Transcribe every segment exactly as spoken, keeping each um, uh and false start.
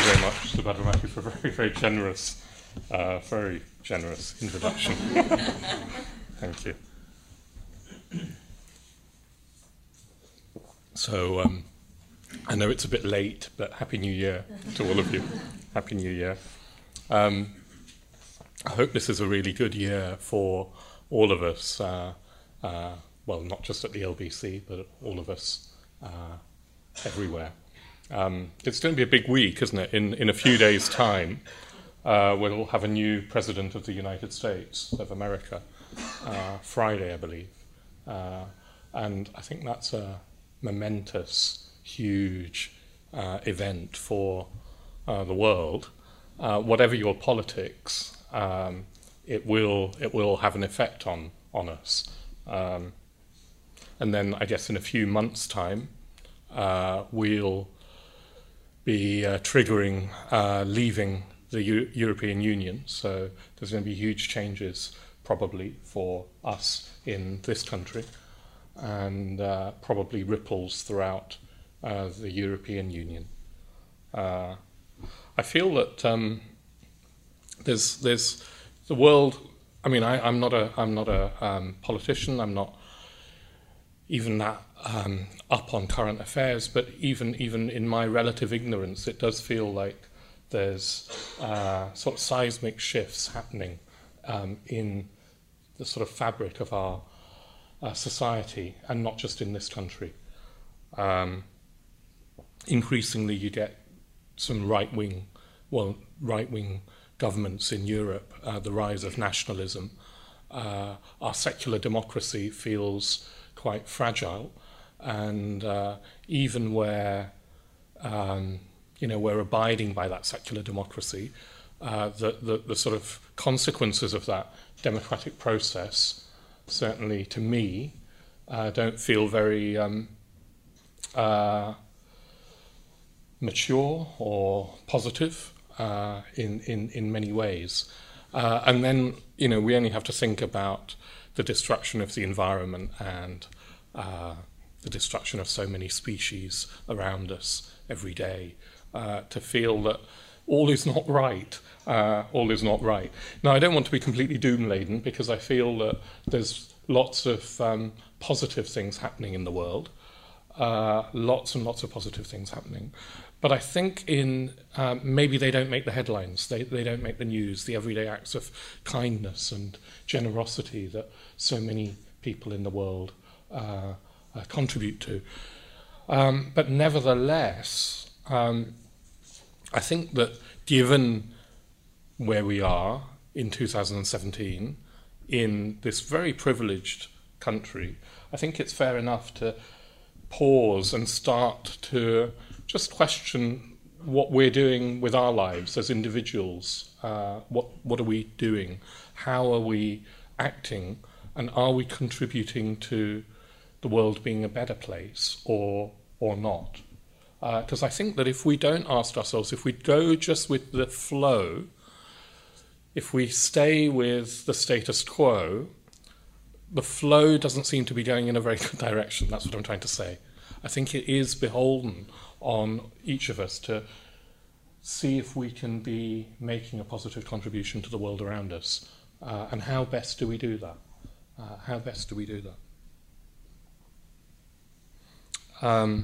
very much, Subhadra, for a very, very generous, uh, very generous introduction. Thank you. So, um, I know it's a bit late, but Happy New Year to all of you. Happy New Year. Um, I hope this is a really good year for all of us, uh, uh, well, not just at the L B C, but all of us uh, everywhere. Um, it's going to be a big week, isn't it? In, in a few days' time, uh, we'll have a new President of the United States of America, uh, Friday, I believe. Uh, and I think that's a momentous, huge uh, event for uh, the world. Uh, whatever your politics, um, it will it will have an effect on on us. Um, and then I guess in a few months' time, uh, we'll be uh, triggering uh, leaving the U- European Union. So there's going to be huge changes probably for us in this country, and uh, probably ripples throughout uh, the European Union. Uh, I feel that um, there's there's the world. I mean, I, I'm not a I'm not a um, politician. I'm not even that um, up on current affairs. But even even in my relative ignorance, it does feel like there's uh, sort of seismic shifts happening um, in the sort of fabric of our uh, society, and not just in this country. Um, increasingly, you get some right-wing, well, right-wing governments in Europe, uh, the rise of nationalism. Uh, our secular democracy feels quite fragile, and uh, even where, um, you know, we're abiding by that secular democracy, uh, the, the, the sort of consequences of that democratic process, certainly to me, uh, don't feel very um, uh, mature or positive uh, in, in, in many ways. Uh, and then, you know, we only have to think about the destruction of the environment and uh, the destruction of so many species around us every day uh, to feel that all is not right. Uh, all is not right. Now, I don't want to be completely doom-laden, because I feel that there's lots of um, positive things happening in the world. Uh, lots and lots of positive things happening. But I think in um, maybe they don't make the headlines, they, they don't make the news, the everyday acts of kindness and generosity that so many people in the world uh, uh, contribute to. Um, but nevertheless, um, I think that given where we are in two thousand seventeen, in this very privileged country, I think it's fair enough to pause and start to just question what we're doing with our lives as individuals. Uh, what what are we doing? How are we acting? And are we contributing to the world being a better place, or or not? Because uh, I think that if we don't ask ourselves, if we go just with the flow, if we stay with the status quo, the flow doesn't seem to be going in a very good direction. That's what I'm trying to say. I think it is beholden on each of us to see if we can be making a positive contribution to the world around us. Uh, and how best do we do that? Uh, how best do we do that? Um,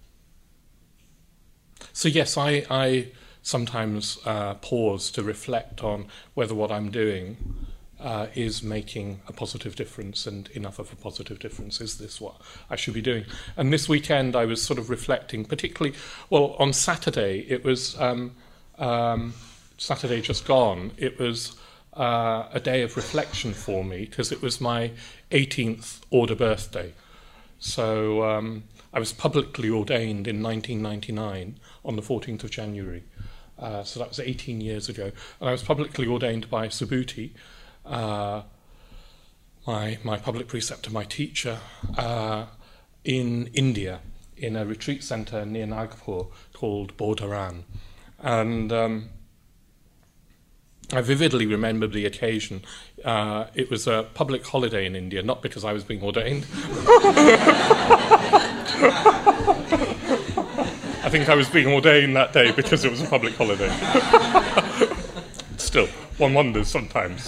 so yes, I, I sometimes uh, pause to reflect on whether what I'm doing Uh, is making a positive difference, and enough of a positive difference. Is this what I should be doing? And this weekend I was sort of reflecting, particularly, well, on Saturday, it was um, um, Saturday just gone, it was uh, a day of reflection for me, because it was my eighteenth order birthday. So um, I was publicly ordained in nineteen ninety-nine on the fourteenth of January. Uh, so that was eighteen years ago. And I was publicly ordained by Subhuti, Uh, my my public preceptor, my teacher, uh, in India, in a retreat centre near Nagpur called Bodharan. And um, I vividly remember the occasion. Uh, it was a public holiday in India, not because I was being ordained. I think I was being ordained that day because it was a public holiday. Still, one wonders sometimes.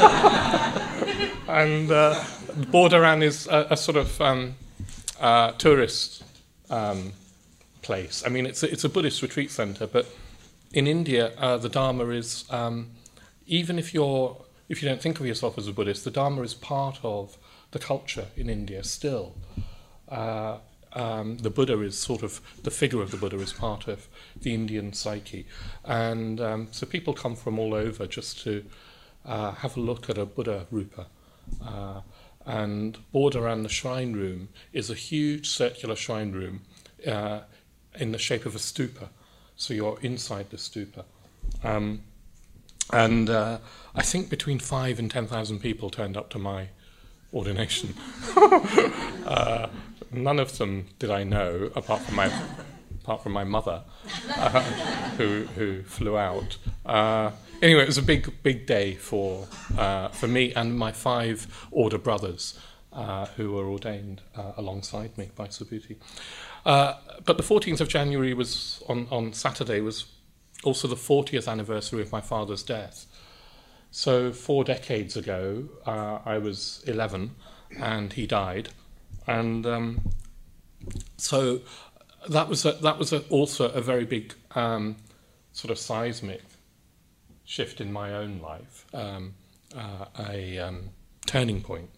And uh, Bordharan is a, a sort of um, uh, tourist um, place. I mean, it's a, it's a Buddhist retreat centre, but in India, uh, the Dharma is, um, even if you're, if you don't think of yourself as a Buddhist, the Dharma is part of the culture in India still. Uh, um, the Buddha is sort of, the figure of the Buddha is part of the Indian psyche. And um, so people come from all over just to uh, have a look at a Buddha Rupa. Uh, and Bordharan, the shrine room, is a huge circular shrine room uh, in the shape of a stupa. So you're inside the stupa. Um, and uh, I think between five and ten thousand people turned up to my ordination. uh, none of them did I know, apart from my apart from my mother, uh, who who flew out. Uh, anyway, it was a big big day for uh, for me and my five order brothers uh, who were ordained uh, alongside me by Subhuti. Uh, but the fourteenth of January was on on Saturday was also the fortieth anniversary of my father's death. So four decades ago, uh, I was eleven, and he died, and um, so that was a, that was a, also a very big um, sort of seismic shift in my own life, um, uh, a um, turning point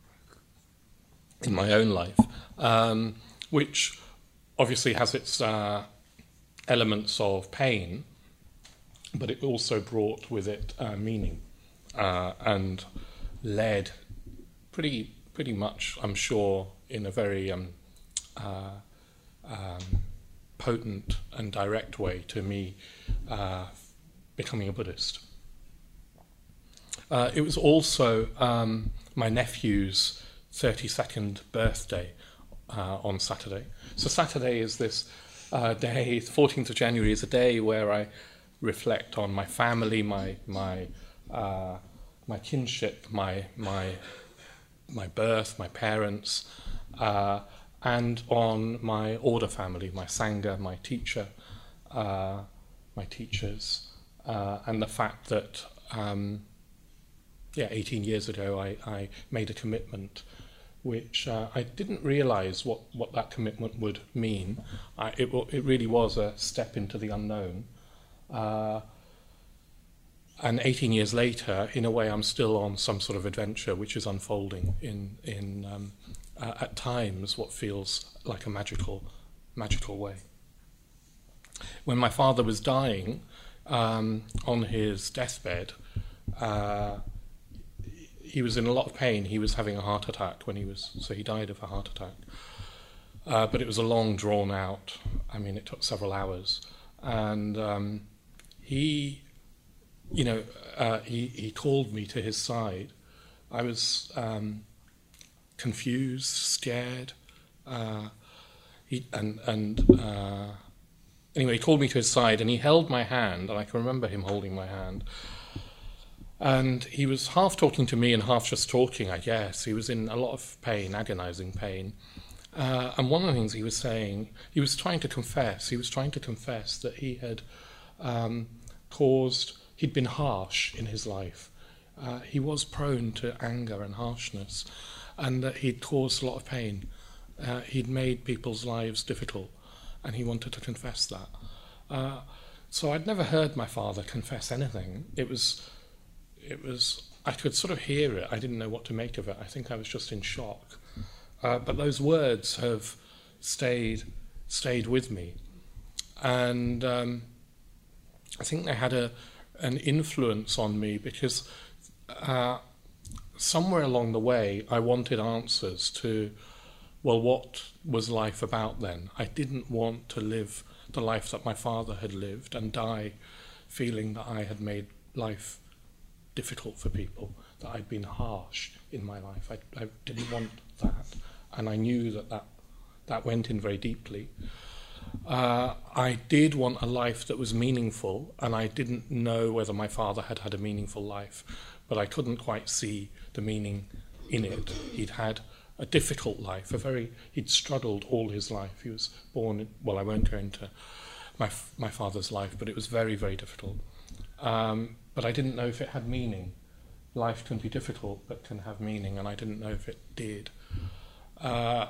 in my own life, um, which obviously has its uh, elements of pain, but it also brought with it uh, meaning uh, and led pretty pretty much, I'm sure, in a very um, uh, um, potent and direct way to me uh, becoming a Buddhist. Uh, it was also um, my nephew's thirty-second birthday uh, on Saturday. So Saturday is this uh, day, the fourteenth of January is a day where I reflect on my family, my my uh, my kinship, my my my birth, my parents, uh, and on my order family, my sangha, my teacher, uh, my teachers, uh, and the fact that um, yeah, eighteen years ago I, I made a commitment, which uh, I didn't realise what, what that commitment would mean. I, it it really was a step into the unknown. Uh, and eighteen years later, in a way, I'm still on some sort of adventure which is unfolding in in um, uh, at times what feels like a magical magical way. When my father was dying um, on his deathbed, uh, he was in a lot of pain. He was having a heart attack when he was so he died of a heart attack. Uh, but it was a long, drawn out. I mean, it took several hours, and um, He, you know, uh, he, he called me to his side. I was um, confused, scared. Uh, he, and and uh, anyway, he called me to his side and he held my hand, and I can remember him holding my hand. And he was half talking to me and half just talking, I guess. He was in a lot of pain, agonizing pain. Uh, and one of the things he was saying, he was trying to confess, he was trying to confess that he had um, caused, he'd been harsh in his life. Uh, he was prone to anger and harshness, and that he'd caused a lot of pain. Uh, he'd made people's lives difficult, and he wanted to confess that. Uh, so I'd never heard my father confess anything. It was, it was, I could sort of hear it. I didn't know what to make of it. I think I was just in shock. Uh, but those words have stayed, stayed with me. And um, I think they had a, an influence on me because uh, somewhere along the way I wanted answers to, well, what was life about then? I didn't want to live the life that my father had lived and die feeling that I had made life difficult for people, that I'd been harsh in my life. I, I didn't want that, and I knew that that, that went in very deeply. Uh, I did want a life that was meaningful, and I didn't know whether my father had had a meaningful life, but I couldn't quite see the meaning in it. He'd had a difficult life, a very, he'd struggled all his life. He was born, in, well, I won't go into my my father's life, but it was very, very difficult. Um, but I didn't know if it had meaning. Life can be difficult, but can have meaning, and I didn't know if it did. Uh,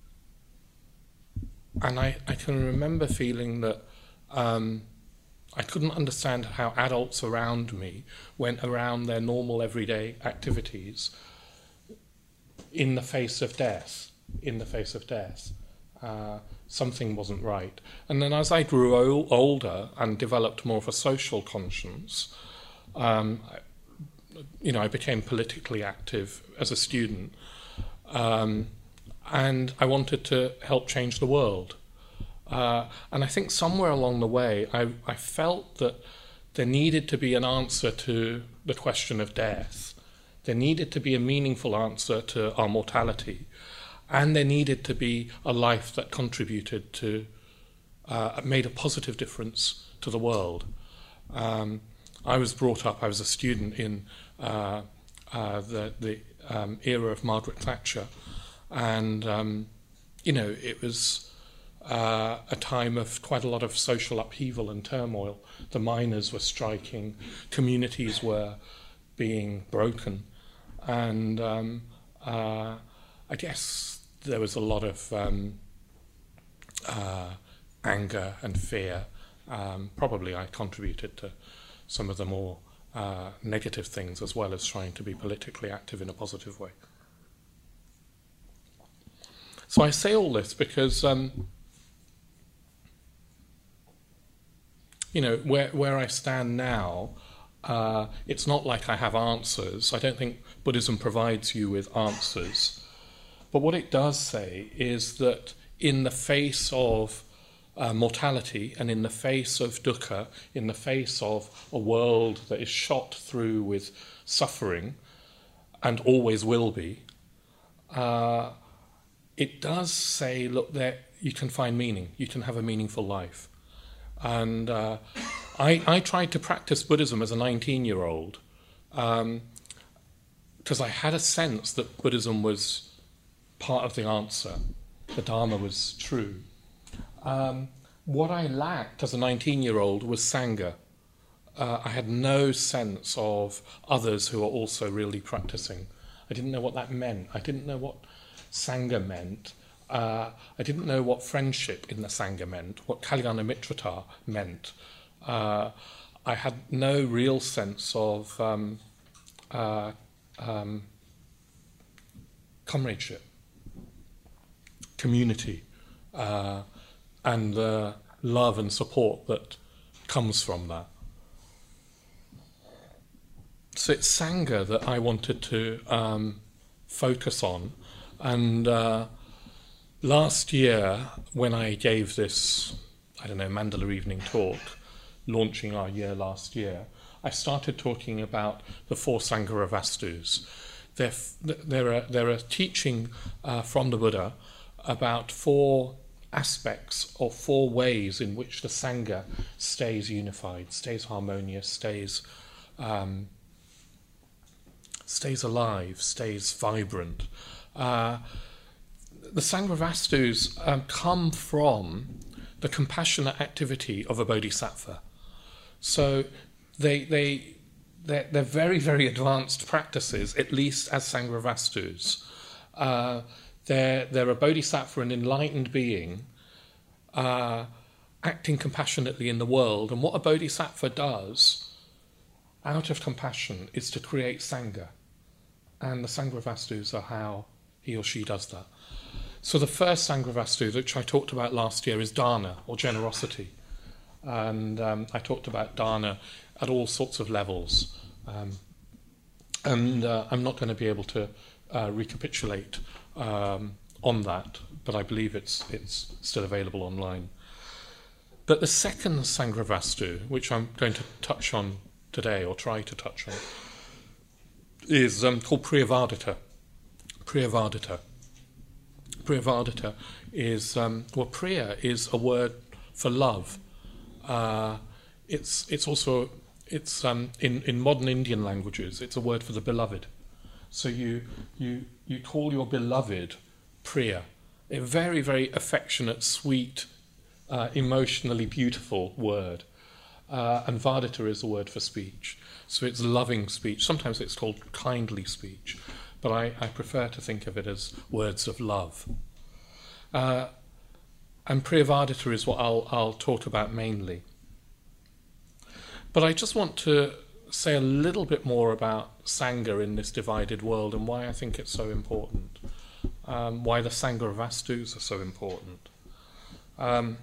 and I, I can remember feeling that um, I couldn't understand how adults around me went around their normal everyday activities in the face of death, in the face of death. Uh, something wasn't right. And then as I grew o- older and developed more of a social conscience, um, you know, I became politically active as a student, um, and I wanted to help change the world. Uh, and I think somewhere along the way, I, I felt that there needed to be an answer to the question of death. There needed to be a meaningful answer to our mortality. And there needed to be a life that contributed to, uh, made a positive difference to the world. Um, I was brought up, I was a student in uh, uh, the, the um, era of Margaret Thatcher. And, um, you know, it was uh, a time of quite a lot of social upheaval and turmoil. The miners were striking, communities were being broken. And um, uh, I guess there was a lot of um, uh, anger and fear. Um, probably I contributed to some of the more uh, negative things, as well as trying to be politically active in a positive way. So I say all this because, um, you know, where, where I stand now, uh, it's not like I have answers. I don't think Buddhism provides you with answers. But what it does say is that in the face of uh, mortality and in the face of dukkha, in the face of a world that is shot through with suffering and always will be, uh, it does say, look, there you can find meaning, you can have a meaningful life. And uh, I, I tried to practice Buddhism as a nineteen-year-old um, because I had a sense that Buddhism was part of the answer, the Dharma was true. Um, what I lacked as a nineteen-year-old was Sangha. Uh, I had no sense of others who are also really practicing. I didn't know what that meant. I didn't know what Sangha meant. Uh, I didn't know what friendship in the Sangha meant, what Kalyana Mitrata meant. Uh, I had no real sense of um, uh, um, comradeship, community, uh, and the love and support that comes from that. So it's Sangha that I wanted to um, focus on. And uh, last year, when I gave this, I don't know, Mandala Evening talk, launching our year last year, I started talking about the four Sangharavastus. They're, they're, a, they're a teaching uh, from the Buddha about four aspects or four ways in which the Sangha stays unified, stays harmonious, stays um, stays alive, stays vibrant. Uh, the Sangharavastus um, come from the compassionate activity of a bodhisattva. So they, they, they're, they're very, very advanced practices, at least as Sangharavastus. Uh, they're, they're a bodhisattva, an enlightened being, uh, acting compassionately in the world. And what a bodhisattva does, out of compassion, is to create Sangha. And the Sangharavastus are how he or she does that. So the first Sangharavastus, which I talked about last year, is dana, or generosity. And um, I talked about dana at all sorts of levels. Um, and uh, I'm not going to be able to uh, recapitulate um, on that, but I believe it's, it's still available online. But the second Sangharavastus, which I'm going to touch on today, or try to touch on, is um, called Priyavadita. Priyavadita. Priyavadita is, um, well, Priya is a word for love. Uh, it's it's also, it's um, in, in modern Indian languages, it's a word for the beloved. So you you you call your beloved Priya, a very, very affectionate, sweet, uh, emotionally beautiful word. Uh, and Vadita is a word for speech. So it's loving speech. Sometimes it's called kindly speech, but I, I prefer to think of it as words of love. Uh, and Priyavadita is what I'll, I'll talk about mainly. But I just want to say a little bit more about Sangha in this divided world and why I think it's so important, um, why the Sangha Vastus are so important. Um,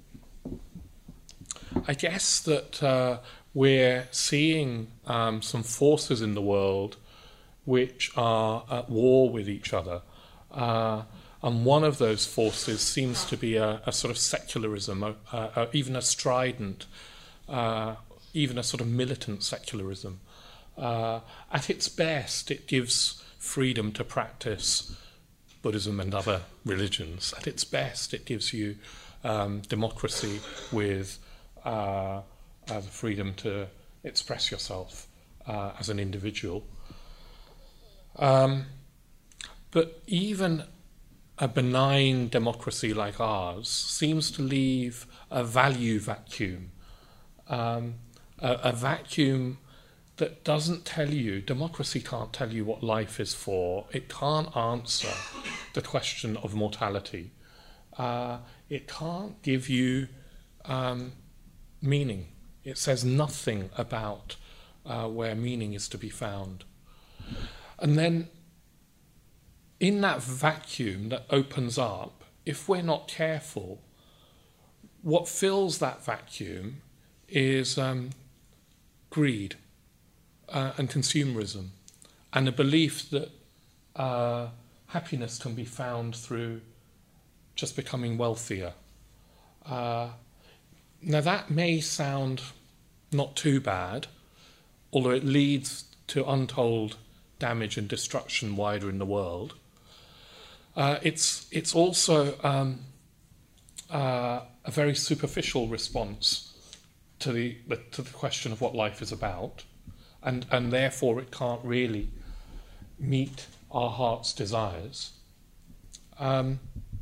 I guess that uh, we're seeing um, some forces in the world which are at war with each other. Uh, and one of those forces seems to be a, a sort of secularism, a, a, even a strident, uh, even a sort of militant secularism. Uh, at its best, it gives freedom to practice Buddhism and other religions. At its best, it gives you um, democracy with uh, uh, the freedom to express yourself uh, as an individual. Um, but even a benign democracy like ours seems to leave a value vacuum, um, a, a vacuum that doesn't tell you, democracy can't tell you what life is for. It can't answer the question of mortality. Uh, it can't give you um, meaning. It says nothing about uh, where meaning is to be found. And then in that vacuum that opens up, if we're not careful, what fills that vacuum is um, greed uh, and consumerism, and a belief that uh, happiness can be found through just becoming wealthier. Uh, now that may sound not too bad, although it leads to untold damage and destruction wider in the world. Uh, it's it's also um, uh, a very superficial response to the, the to the question of what life is about, and and therefore it can't really meet our heart's desires. Um,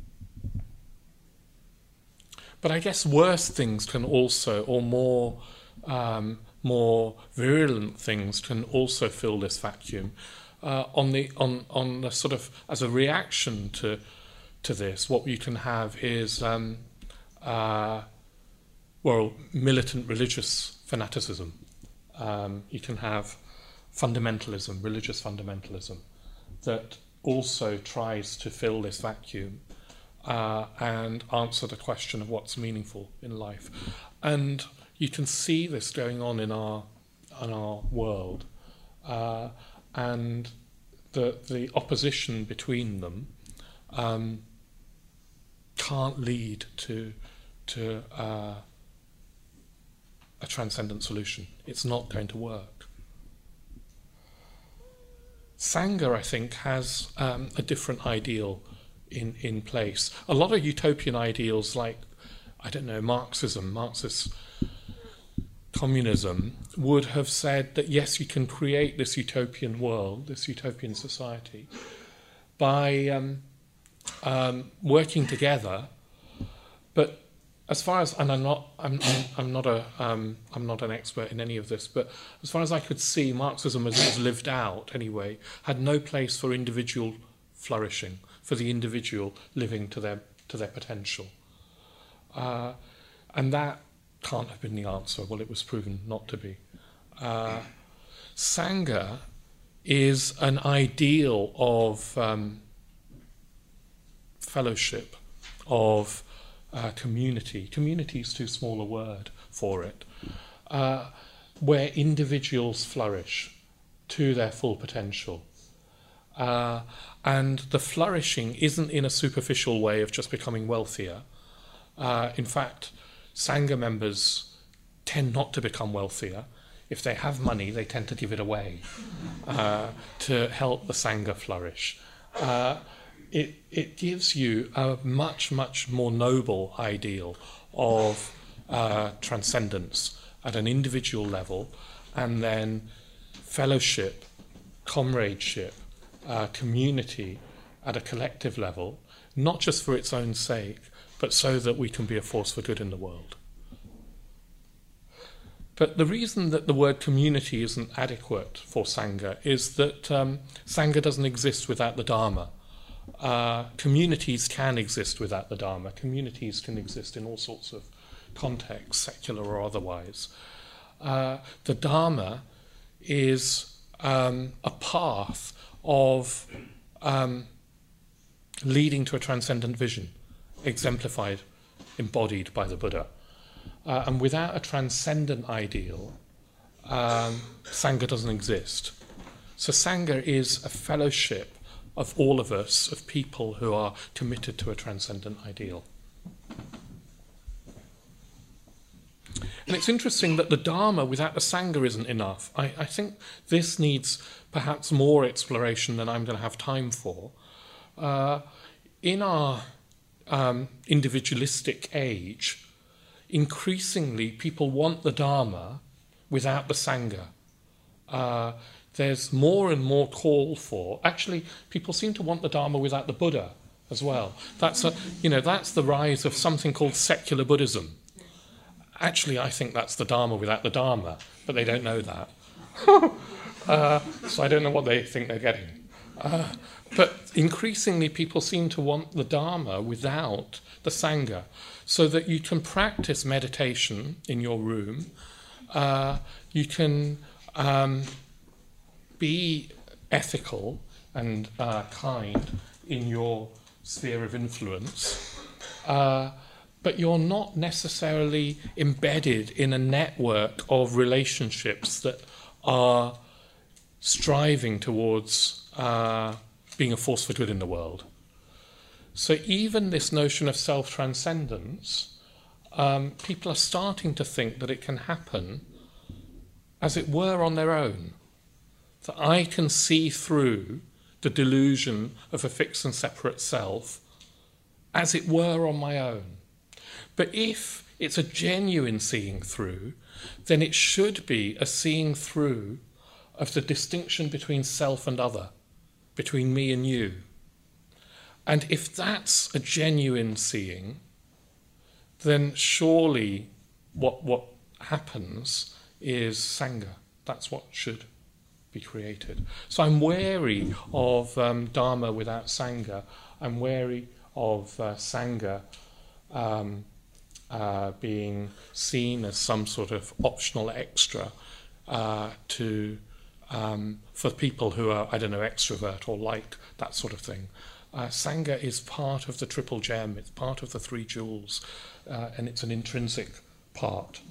but I guess worse things can also, or more um, more virulent things can also fill this vacuum. Uh, on the on on the sort of as a reaction to to this, what you can have is um, uh, well, militant religious fanaticism. Um, you can have fundamentalism, religious fundamentalism, that also tries to fill this vacuum uh, and answer the question of what's meaningful in life. And you can see this going on in our in our world. Uh, and the the opposition between them um, can't lead to to uh, a transcendent solution. It's not going to work. Sangha, I think, has um, a different ideal in, in place. A lot of utopian ideals like, I don't know, Marxism, Marxist communism would have said that yes, you can create this utopian world, this utopian society, by um, um, working together. But as far as, and I'm not, I'm, I'm, I'm not a, um, I'm not an expert in any of this, but as far as I could see, Marxism as it was lived out anyway had no place for individual flourishing, for the individual living to their to their potential, uh, and that can't have been the answer. Well, it was proven not to be. Uh, Sangha is an ideal of um, fellowship, of uh, community. Community is too small a word for it. Uh, where individuals flourish to their full potential. Uh, and the flourishing isn't in a superficial way of just becoming wealthier. Uh, in fact, Sangha members tend not to become wealthier. If they have money, they tend to give it away uh, to help the Sangha flourish. Uh, it, it gives you a much, much more noble ideal of uh, transcendence at an individual level, and then fellowship, comradeship, uh, community at a collective level, not just for its own sake, but so that we can be a force for good in the world. But the reason that the word community isn't adequate for Sangha is that um, Sangha doesn't exist without the Dharma. Uh, communities can exist without the Dharma. Communities can exist in all sorts of contexts, secular or otherwise. Uh, the Dharma is um, a path of um, leading to a transcendent vision, exemplified, embodied by the Buddha. Uh, and without a transcendent ideal, um, Sangha doesn't exist. So Sangha is a fellowship of all of us, of people who are committed to a transcendent ideal. And it's interesting that the Dharma without the Sangha isn't enough. I, I think this needs perhaps more exploration than I'm going to have time for. Uh, in our um, individualistic age, increasingly people want the Dharma without the Sangha. Uh, there's more and more call for... Actually, people seem to want the Dharma without the Buddha as well. That's a, you know, that's the rise of something called secular Buddhism. Actually, I think that's the Dharma without the Dharma, but they don't know that. uh, so I don't know what they think they're getting. Uh, but increasingly, people seem to want the Dharma without the Sangha, so that you can practice meditation in your room, uh, you can um, be ethical and uh, kind in your sphere of influence, uh, but you're not necessarily embedded in a network of relationships that are striving towards uh, being a force for good in the world. So even this notion of self-transcendence, um, people are starting to think that it can happen, as it were, on their own. That I can see through the delusion of a fixed and separate self, as it were, on my own. But if it's a genuine seeing through, then it should be a seeing through of the distinction between self and other, between me and you. And if that's a genuine seeing, then surely what what happens is Sangha. That's what should be created. So I'm wary of um, Dharma without Sangha. I'm wary of uh, Sangha um, uh, being seen as some sort of optional extra uh, to um, for people who are, I don't know, extrovert or like that sort of thing. Uh, Sangha is part of the triple gem, it's part of the three jewels, uh, and it's an intrinsic part.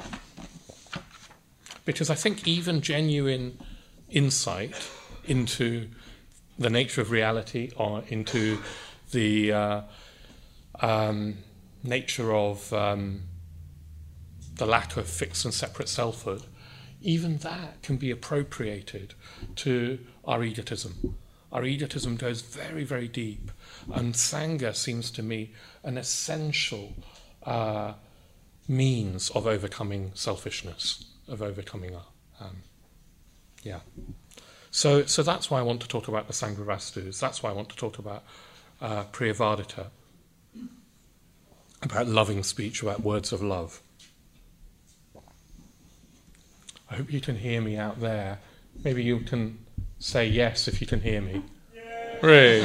Because I think even genuine insight into the nature of reality or into the uh, um, nature of um, the lack of fixed and separate selfhood, even that can be appropriated to our egotism. Our egotism goes very, very deep, and Sangha seems to me an essential uh, means of overcoming selfishness, of overcoming our, um, yeah. So, so that's why I want to talk about the Sangha Vastus. That's why I want to talk about uh, Priyavadita, about loving speech, about words of love. I hope you can hear me out there. Maybe you can say yes if you can hear me. Yeah. Really?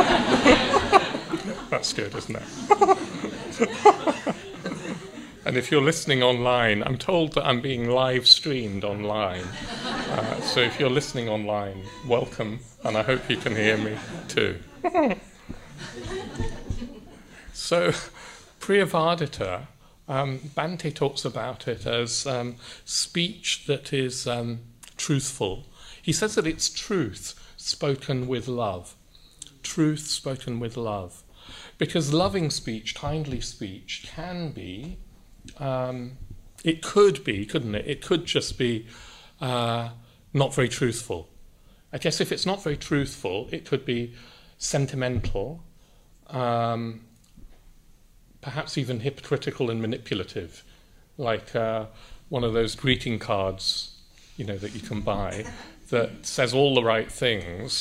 That's good, isn't it? And if you're listening online, I'm told that I'm being live streamed online. Uh, so if you're listening online, welcome, and I hope you can hear me too. So, Priyavadita, um, Bhante talks about it as um, speech that is um, truthful. He says that it's truth spoken with love. Truth spoken with love. Because loving speech, kindly speech, can be, um, it could be, couldn't it? It could just be uh, not very truthful. I guess if it's not very truthful, it could be sentimental, um, perhaps even hypocritical and manipulative, like uh, one of those greeting cards, you know, that you can buy, that says all the right things,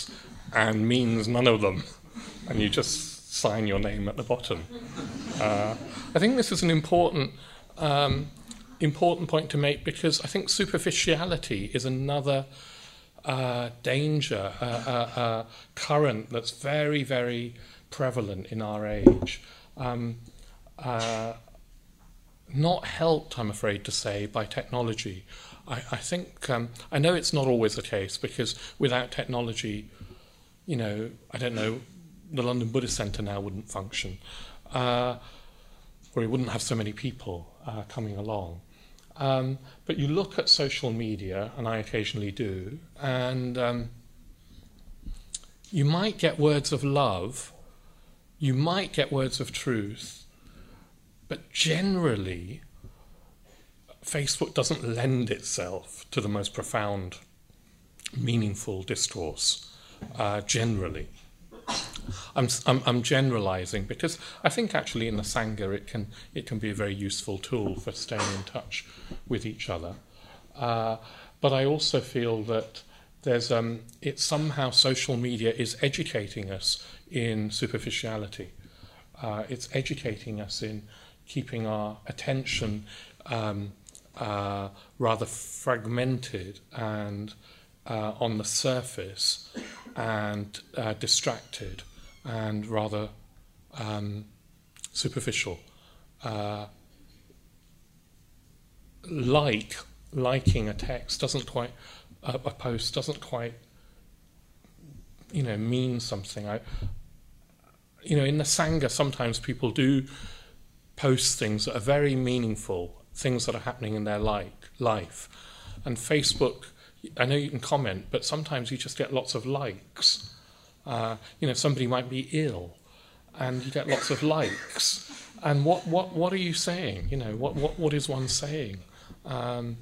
and means none of them, and you just sign your name at the bottom. Uh, I think this is an important um, important point to make, because I think superficiality is another uh, danger, a uh, uh, uh, current that's very, very prevalent in our age. Um, uh, not helped, I'm afraid to say, by technology. I, I think, um, I know it's not always the case, because without technology, you know, I don't know, the London Buddhist Centre now wouldn't function, uh, or it wouldn't have so many people uh, coming along. Um, but you look at social media, and I occasionally do, and um, you might get words of love, you might get words of truth, but generally, Facebook doesn't lend itself to the most profound, meaningful discourse, uh, generally. I'm, I'm, I'm generalizing, because I think actually in the Sangha it can, it can be a very useful tool for staying in touch with each other. Uh, but I also feel that there's, um, it somehow social media is educating us in superficiality. Uh, it's educating us in keeping our attention um, uh, rather fragmented and uh, on the surface, and uh, distracted and rather um, superficial. Uh, like liking a text doesn't quite, uh, a post doesn't quite, you know, mean something. I, you know, in the Sangha, sometimes people do post things that are very meaningful, things that are happening in their like, life. And Facebook, I know you can comment, but sometimes you just get lots of likes. Uh, you know, somebody might be ill, and you get lots of likes. And what, what, what are you saying? You know, what, what, what is one saying? Um,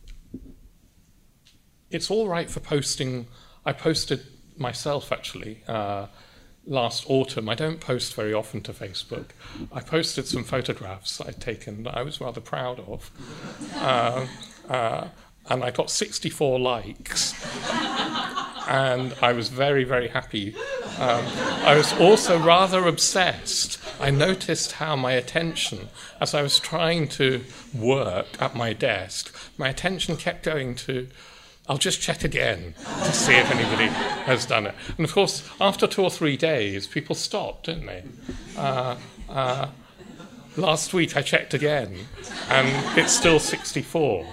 it's all right for posting. I posted myself, actually, uh, last autumn. I don't post very often to Facebook. I posted some photographs I'd taken that I was rather proud of. Uh, uh, and I got sixty-four likes. And I was very, very happy. Um, I was also rather obsessed. I noticed how my attention, as I was trying to work at my desk, my attention kept going to, I'll just check again to see if anybody has done it. And of course, after two or three days, people stopped, didn't they? Uh, uh, last week I checked again, and it's still sixty-four.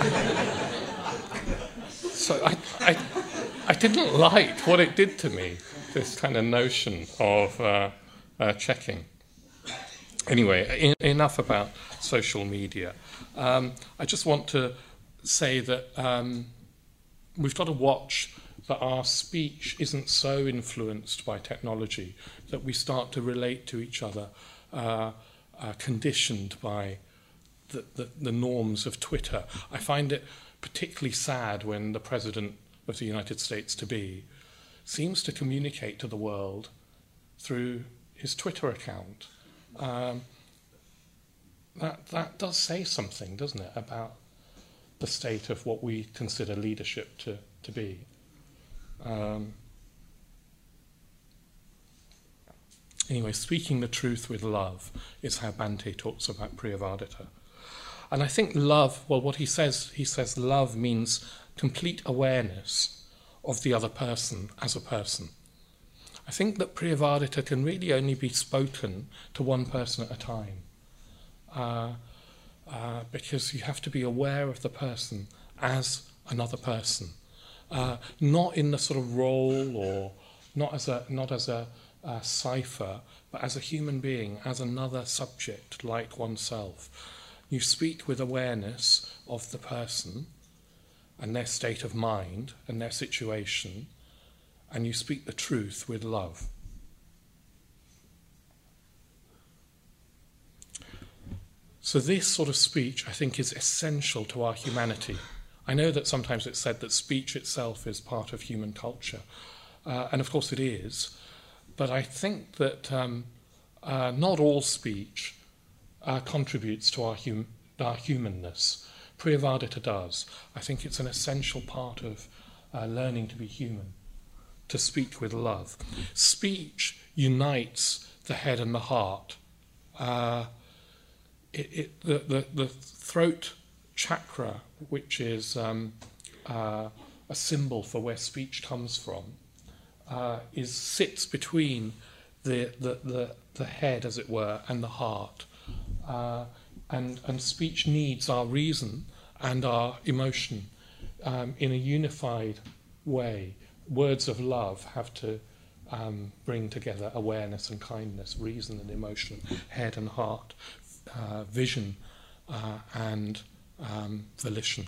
So I, I, I didn't like what it did to me, this kind of notion of uh, uh, checking. Anyway, in, enough about social media. Um, I just want to say that um, we've got to watch that our speech isn't so influenced by technology that we start to relate to each other, uh, uh, conditioned by the, the, the norms of Twitter. I find it particularly sad when the President of the United States to be seems to communicate to the world through his Twitter account. Um, that, that does say something, doesn't it, about the state of what we consider leadership to, to be. Um, anyway, speaking the truth with love is how Bhante talks about Priyavadita. And I think love, well, what he says, he says love means complete awareness of the other person as a person. I think that Priyavadita can really only be spoken to one person at a time. Uh, uh, because you have to be aware of the person as another person. Uh, not in the sort of role, or not as a not as a, a cipher, but as a human being, as another subject like oneself. You speak with awareness of the person and their state of mind and their situation, and you speak the truth with love. So this sort of speech, I think, is essential to our humanity. I know that sometimes it's said that speech itself is part of human culture, uh, and of course it is, but I think that um, uh, not all speech uh, contributes to our, hum- our humanness. Priyavadita does. I think it's an essential part of uh, learning to be human. to speak with love. Speech unites the head and the heart. Uh, it, it, the, the, the throat chakra, which is um, uh, a symbol for where speech comes from, uh, is sits between the, the, the, the head, as it were, and the heart. Uh, and, and speech needs our reason and our emotion um, in a unified way. Words of love have to um, bring together awareness and kindness, reason and emotion, head and heart, uh, vision uh, and um, volition.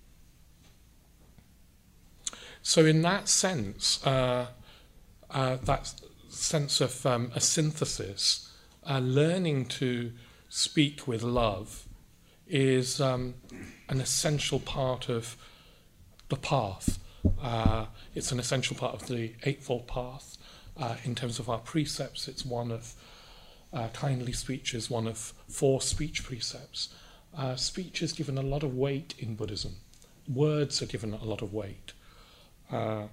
So in that sense, uh, uh, that sense of um, a synthesis, uh, learning to speak with love is um, an essential part of the path. Uh, it's an essential part of the Eightfold Path. Uh, in terms of our precepts, it's one of uh, kindly speech is one of four speech precepts. Uh, speech is given a lot of weight in Buddhism. Words are given a lot of weight. Uh,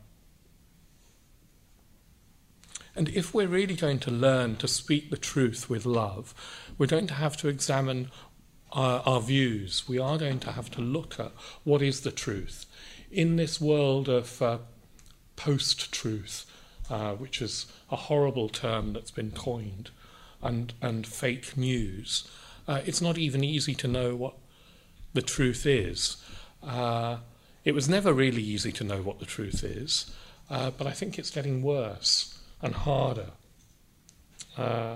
and if we're really going to learn to speak the truth with love, we're going to have to examine our, our views. We are going to have to look at what is the truth. In this world of uh, post-truth, uh, which is a horrible term that's been coined, and, and fake news, uh, it's not even easy to know what the truth is. Uh, it was never really easy to know what the truth is, uh, but I think it's getting worse and harder. Uh,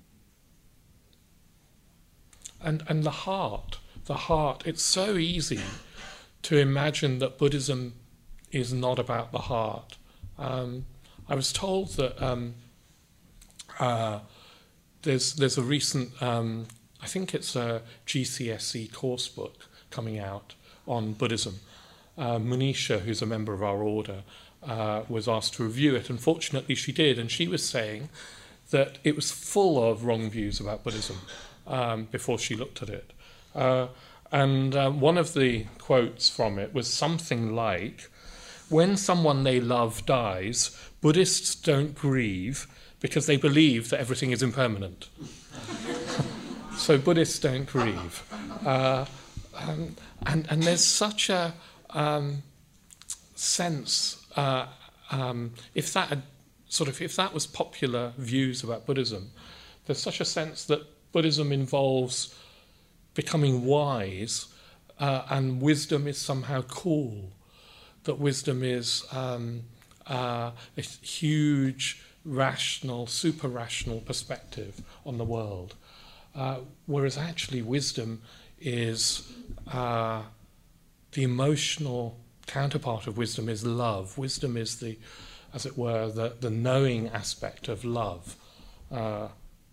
and, and the heart, the heart, it's so easy to imagine that Buddhism is not about the heart. Um, I was told that um, uh, there's there's a recent, um, I think it's a G C S E course book coming out on Buddhism. Uh, Munisha, who's a member of our order, uh, was asked to review it. Unfortunately, she did, and she was saying that it was full of wrong views about Buddhism um, before she looked at it. Uh, And uh, one of the quotes from it was something like, when someone they love dies, Buddhists don't grieve because they believe that everything is impermanent. So Buddhists don't grieve. Uh, um, and, and there's such a um, sense, uh, um, if that had, sort of, if that was popular views about Buddhism, there's such a sense that Buddhism involves becoming wise, uh, and wisdom is somehow cool, that wisdom is um, uh, a huge, rational, super-rational perspective on the world, uh, whereas actually wisdom is uh, the emotional counterpart of wisdom is love. Wisdom is the, as it were, the, the knowing aspect of love. Uh,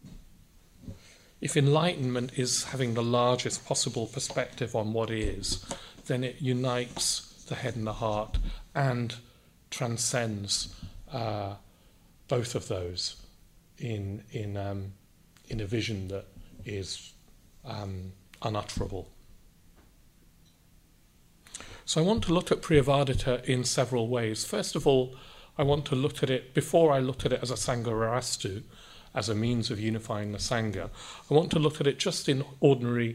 If enlightenment is having the largest possible perspective on what is, then it unites the head and the heart and transcends uh, both of those in in um, in a vision that is um, unutterable. So I want to look at Priyavadita in several ways. First of all, I want to look at it, before I looked at it as a Sangharastu, as a means of unifying the Sangha, I want to look at it just in ordinary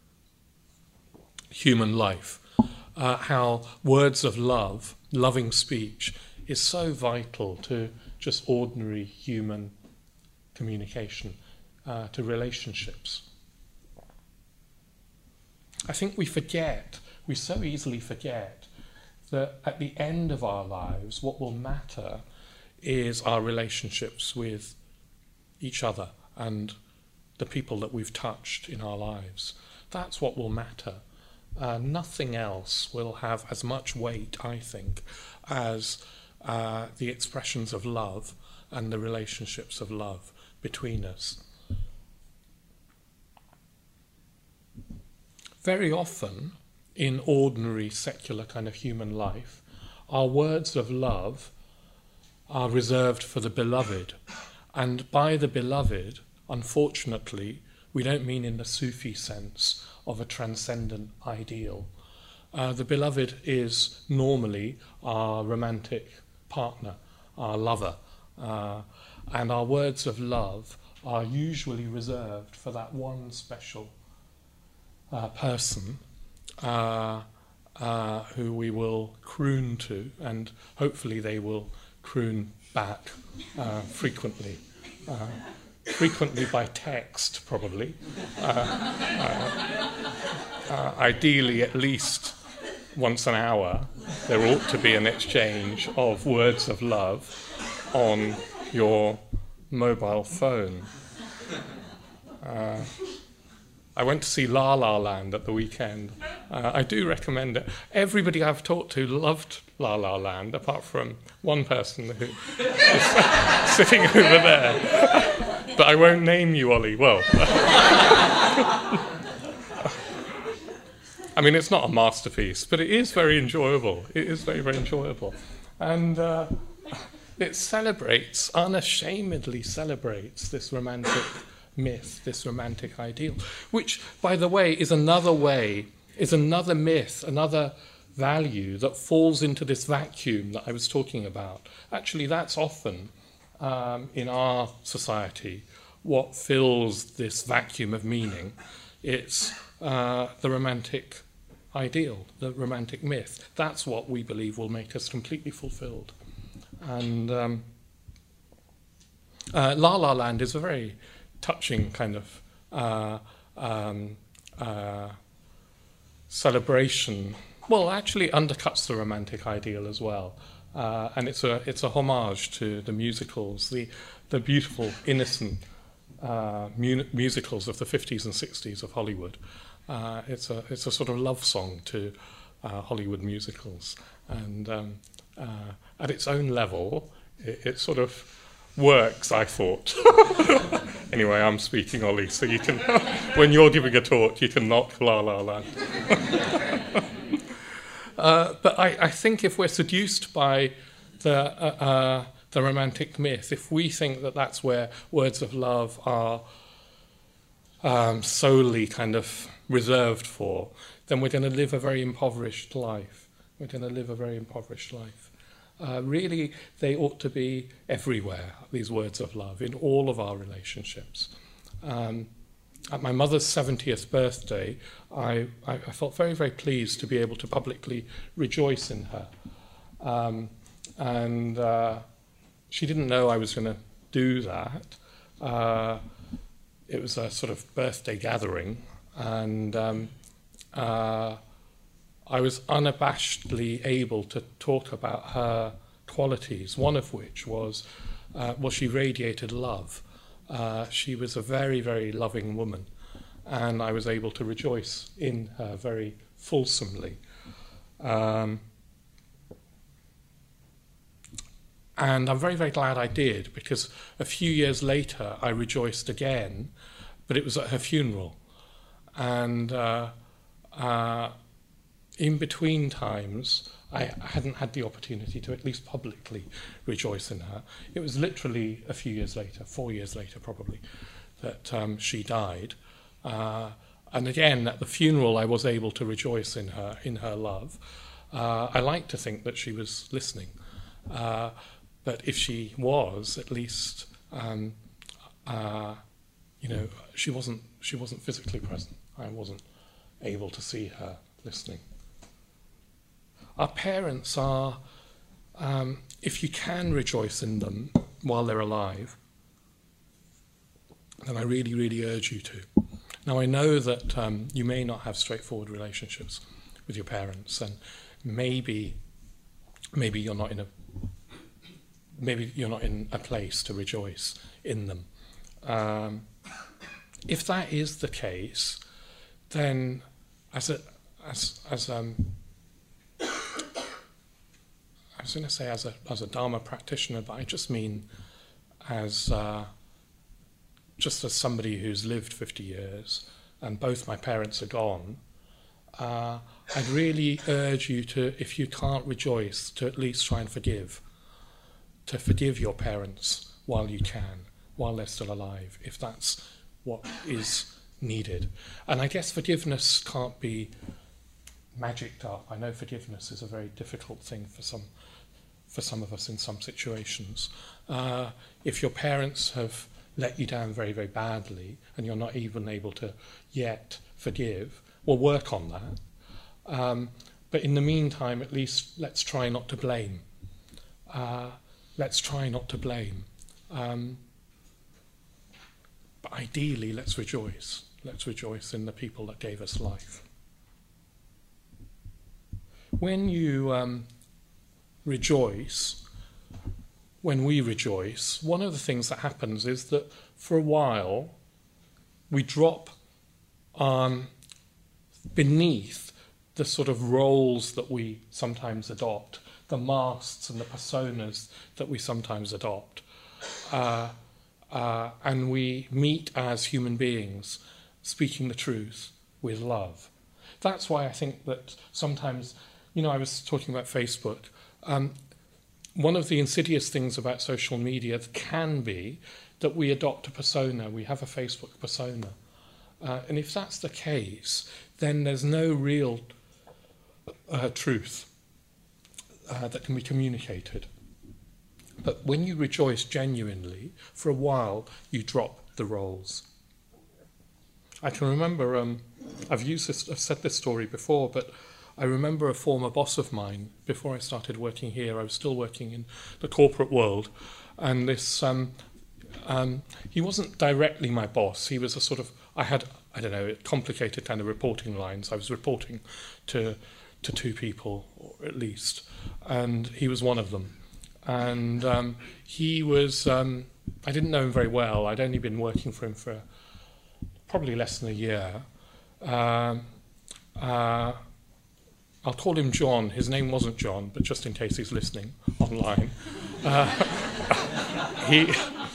human life, uh, how words of love, loving speech, is so vital to just ordinary human communication, uh, to relationships. I think we forget, we so easily forget, that at the end of our lives, what will matter is our relationships with each other and the people that we've touched in our lives. That's what will matter. Uh, nothing else will have as much weight, I think, as uh, the expressions of love and the relationships of love between us. Very often, in ordinary secular kind of human life, our words of love are reserved for the beloved. And by the beloved, unfortunately, we don't mean in the Sufi sense of a transcendent ideal. Uh, the beloved is normally our romantic partner, our lover. Uh, and our words of love are usually reserved for that one special uh, person uh, uh, who we will croon to, and hopefully they will croon back uh, frequently. Uh, frequently by text, probably. Uh, uh, uh, ideally, at least once an hour, there ought to be an exchange of words of love on your mobile phone. Uh, I went to see La La Land at the weekend. Uh, I do recommend it. Everybody I've talked to loved La La Land, apart from one person who is sitting over there. But I won't name you, Ollie. Well, I mean, it's not a masterpiece, but it is very enjoyable. It is very, very enjoyable. And uh, it celebrates, unashamedly celebrates this romantic myth, this romantic ideal, which, by the way, is another way, is another myth, another value that falls into this vacuum that I was talking about. Actually, that's often, um, in our society, what fills this vacuum of meaning. It's uh, the romantic ideal, the romantic myth. That's what we believe will make us completely fulfilled. And um, uh, La La Land is a very touching kind of uh, um, uh, celebration. Well, actually undercuts the romantic ideal as well. Uh, and it's a it's a homage to the musicals, the the beautiful, innocent uh, mu- musicals of the fifties and sixties of Hollywood. Uh, it's a it's a sort of love song to uh, Hollywood musicals, and um, uh, at its own level, it, it sort of works, I thought. Anyway, I'm speaking, Ollie, so you can, when you're giving a talk, you can knock La La Land. uh, but I, I think if we're seduced by the uh, uh, the romantic myth, if we think that that's where words of love are um, solely kind of reserved for, then we're going to live a very impoverished life. We're going to live a very impoverished life. Uh, really, they ought to be everywhere, these words of love, in all of our relationships. Um, at my mother's seventieth birthday, I, I, I felt very, very pleased to be able to publicly rejoice in her. Um, and uh, she didn't know I was going to do that. Uh, it was a sort of birthday gathering, and um, uh, I was unabashedly able to talk about her qualities, one of which was, uh, well, she radiated love. Uh, she was a very, very loving woman, and I was able to rejoice in her very fulsomely. Um, and I'm very, very glad I did, because a few years later I rejoiced again, but it was at her funeral. And uh, uh, in between times, I hadn't had the opportunity to at least publicly rejoice in her. It was literally a few years later, four years later probably, that um, she died. Uh, and again, at the funeral, I was able to rejoice in her, in her love. Uh, I like to think that she was listening. Uh, but if she was, at least, um, uh, you know, she wasn't, she wasn't physically present. I wasn't able to see her listening. Our parents are, um, if you can rejoice in them while they're alive, then I really, really urge you to. Now, I know that um, you may not have straightforward relationships with your parents, and maybe, maybe you're not in a, maybe you're not in a place to rejoice in them. Um, if that is the case, then as a, as as um. I was going to say as a as a Dharma practitioner, but I just mean as uh, just as somebody who's lived fifty years, and both my parents are gone. Uh, I'd really urge you to, if you can't rejoice, to at least try and forgive, to forgive your parents while you can, while they're still alive, if that's what is needed. And I guess forgiveness can't be magicked up. I know forgiveness is a very difficult thing for some for some of us in some situations. Uh, if your parents have let you down very, very badly and you're not even able to yet forgive, well, work on that. Um, but in the meantime, at least let's try not to blame. Uh, let's try not to blame. Um, but ideally, let's rejoice. Let's rejoice in the people that gave us life. When you um, rejoice, when we rejoice, one of the things that happens is that for a while we drop um, beneath the sort of roles that we sometimes adopt, the masks and the personas that we sometimes adopt. Uh, uh, and we meet as human beings, speaking the truth with love. That's why I think that sometimes, you know, I was talking about Facebook. Um, one of the insidious things about social media can be that we adopt a persona. We have a Facebook persona. Uh, and if that's the case, then there's no real uh, truth uh, that can be communicated. But when you rejoice genuinely, for a while, you drop the roles. I can remember, um, I've used this, I've said this story before, but I remember a former boss of mine, before I started working here, I was still working in the corporate world, and this, um, um, he wasn't directly my boss, he was a sort of, I had, I don't know, complicated kind of reporting lines. I was reporting to, to two people, or at least, and he was one of them. And um, he was, um, I didn't know him very well, I'd only been working for him for probably less than a year. Um, uh, I'll call him John. His name wasn't John, but just in case he's listening online. Uh, he,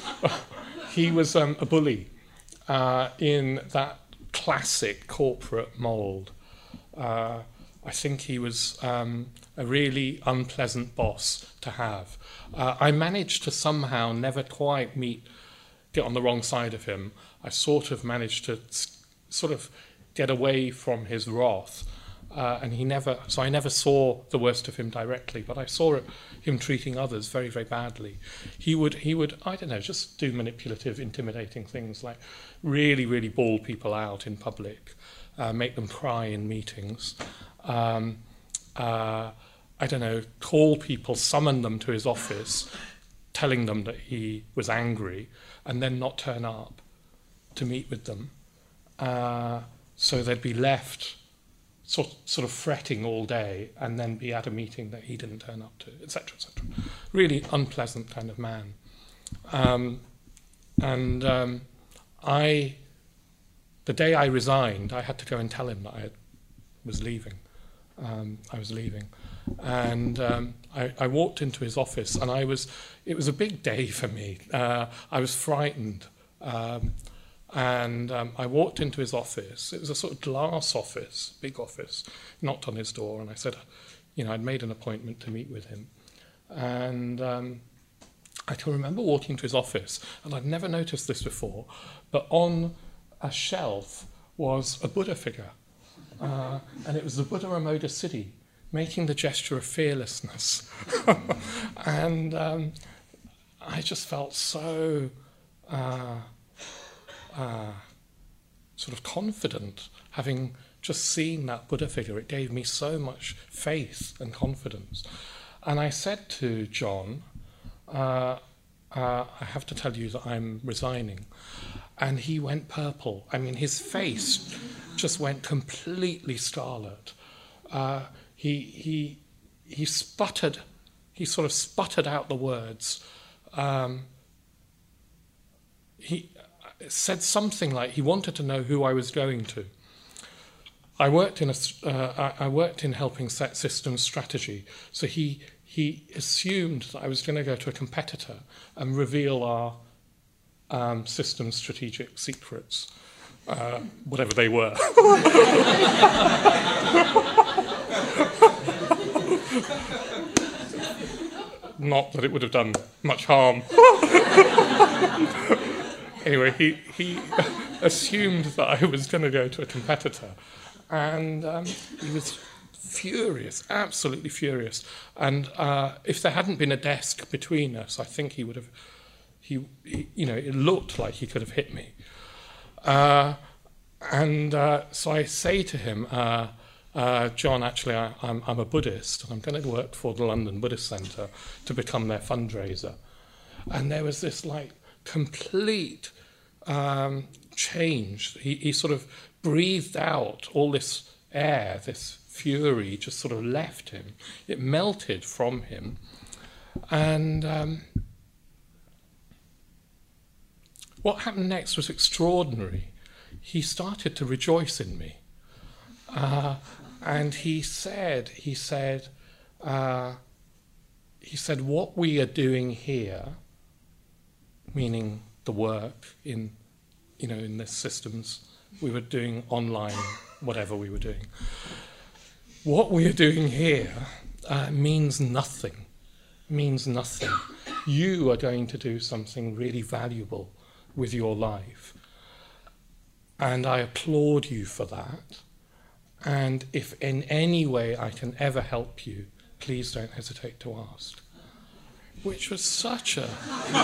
he was um, a bully uh, in that classic corporate mould. Uh, I think he was um, a really unpleasant boss to have. Uh, I managed to somehow never quite meet, get on the wrong side of him. I sort of managed to s- sort of get away from his wrath. Uh, and he never, so I never saw the worst of him directly, but I saw it, him treating others very, very badly. He would, he would, I don't know, just do manipulative, intimidating things like really, really bawl people out in public, uh, make them cry in meetings. Um, uh, I don't know, call people, summon them to his office, telling them that he was angry, and then not turn up to meet with them. Uh, so they'd be left Sort, sort of fretting all day and then be at a meeting that he didn't turn up to, et cetera, et cetera. Really unpleasant kind of man. Um, and um, I, the day I resigned, I had to go and tell him that I was leaving. Um, I was leaving. And um, I, I walked into his office and I was, it was a big day for me. Uh, I was frightened. Um, And um, I walked into his office. It was a sort of glass office, big office, knocked on his door, and I said, you know, I'd made an appointment to meet with him. And um, I can remember walking to his office, and I'd never noticed this before, but on a shelf was a Buddha figure. Uh, and it was the Buddha Amoda Siddhi, making the gesture of fearlessness. and um, I just felt so... Uh, Uh, sort of confident, having just seen that Buddha figure. It gave me so much faith and confidence. And I said to John, uh, uh, I have to tell you that I'm resigning. And he went purple. I mean, his face just went completely scarlet. Uh, he, he, he sputtered, he sort of sputtered out the words. Um, he... said something like he wanted to know who I was going to. I worked in a, uh, I worked in helping set systems strategy, so he he assumed that I was going to go to a competitor and reveal our um, systems strategic secrets, uh, whatever they were. Not that it would have done much harm. Anyway, he, he assumed that I was going to go to a competitor, and um, he was furious, absolutely furious. And uh, if there hadn't been a desk between us, I think he would have, he, he you know, it looked like he could have hit me. Uh, and uh, so I say to him, uh, uh, John, actually, I, I'm, I'm a Buddhist, and I'm going to work for the London Buddhist Centre to become their fundraiser. And there was this, like, complete um, change. He, he sort of breathed out all this air, this fury just sort of left him. It melted from him. And um, what happened next was extraordinary. He started to rejoice in me. Uh, and he said, he said, uh, he said, what we are doing here, meaning the work in, you know, in the systems, we were doing online, whatever we were doing. What we are doing here uh, means nothing, means nothing. You are going to do something really valuable with your life. And I applaud you for that. And if in any way I can ever help you, please don't hesitate to ask. Which was such a...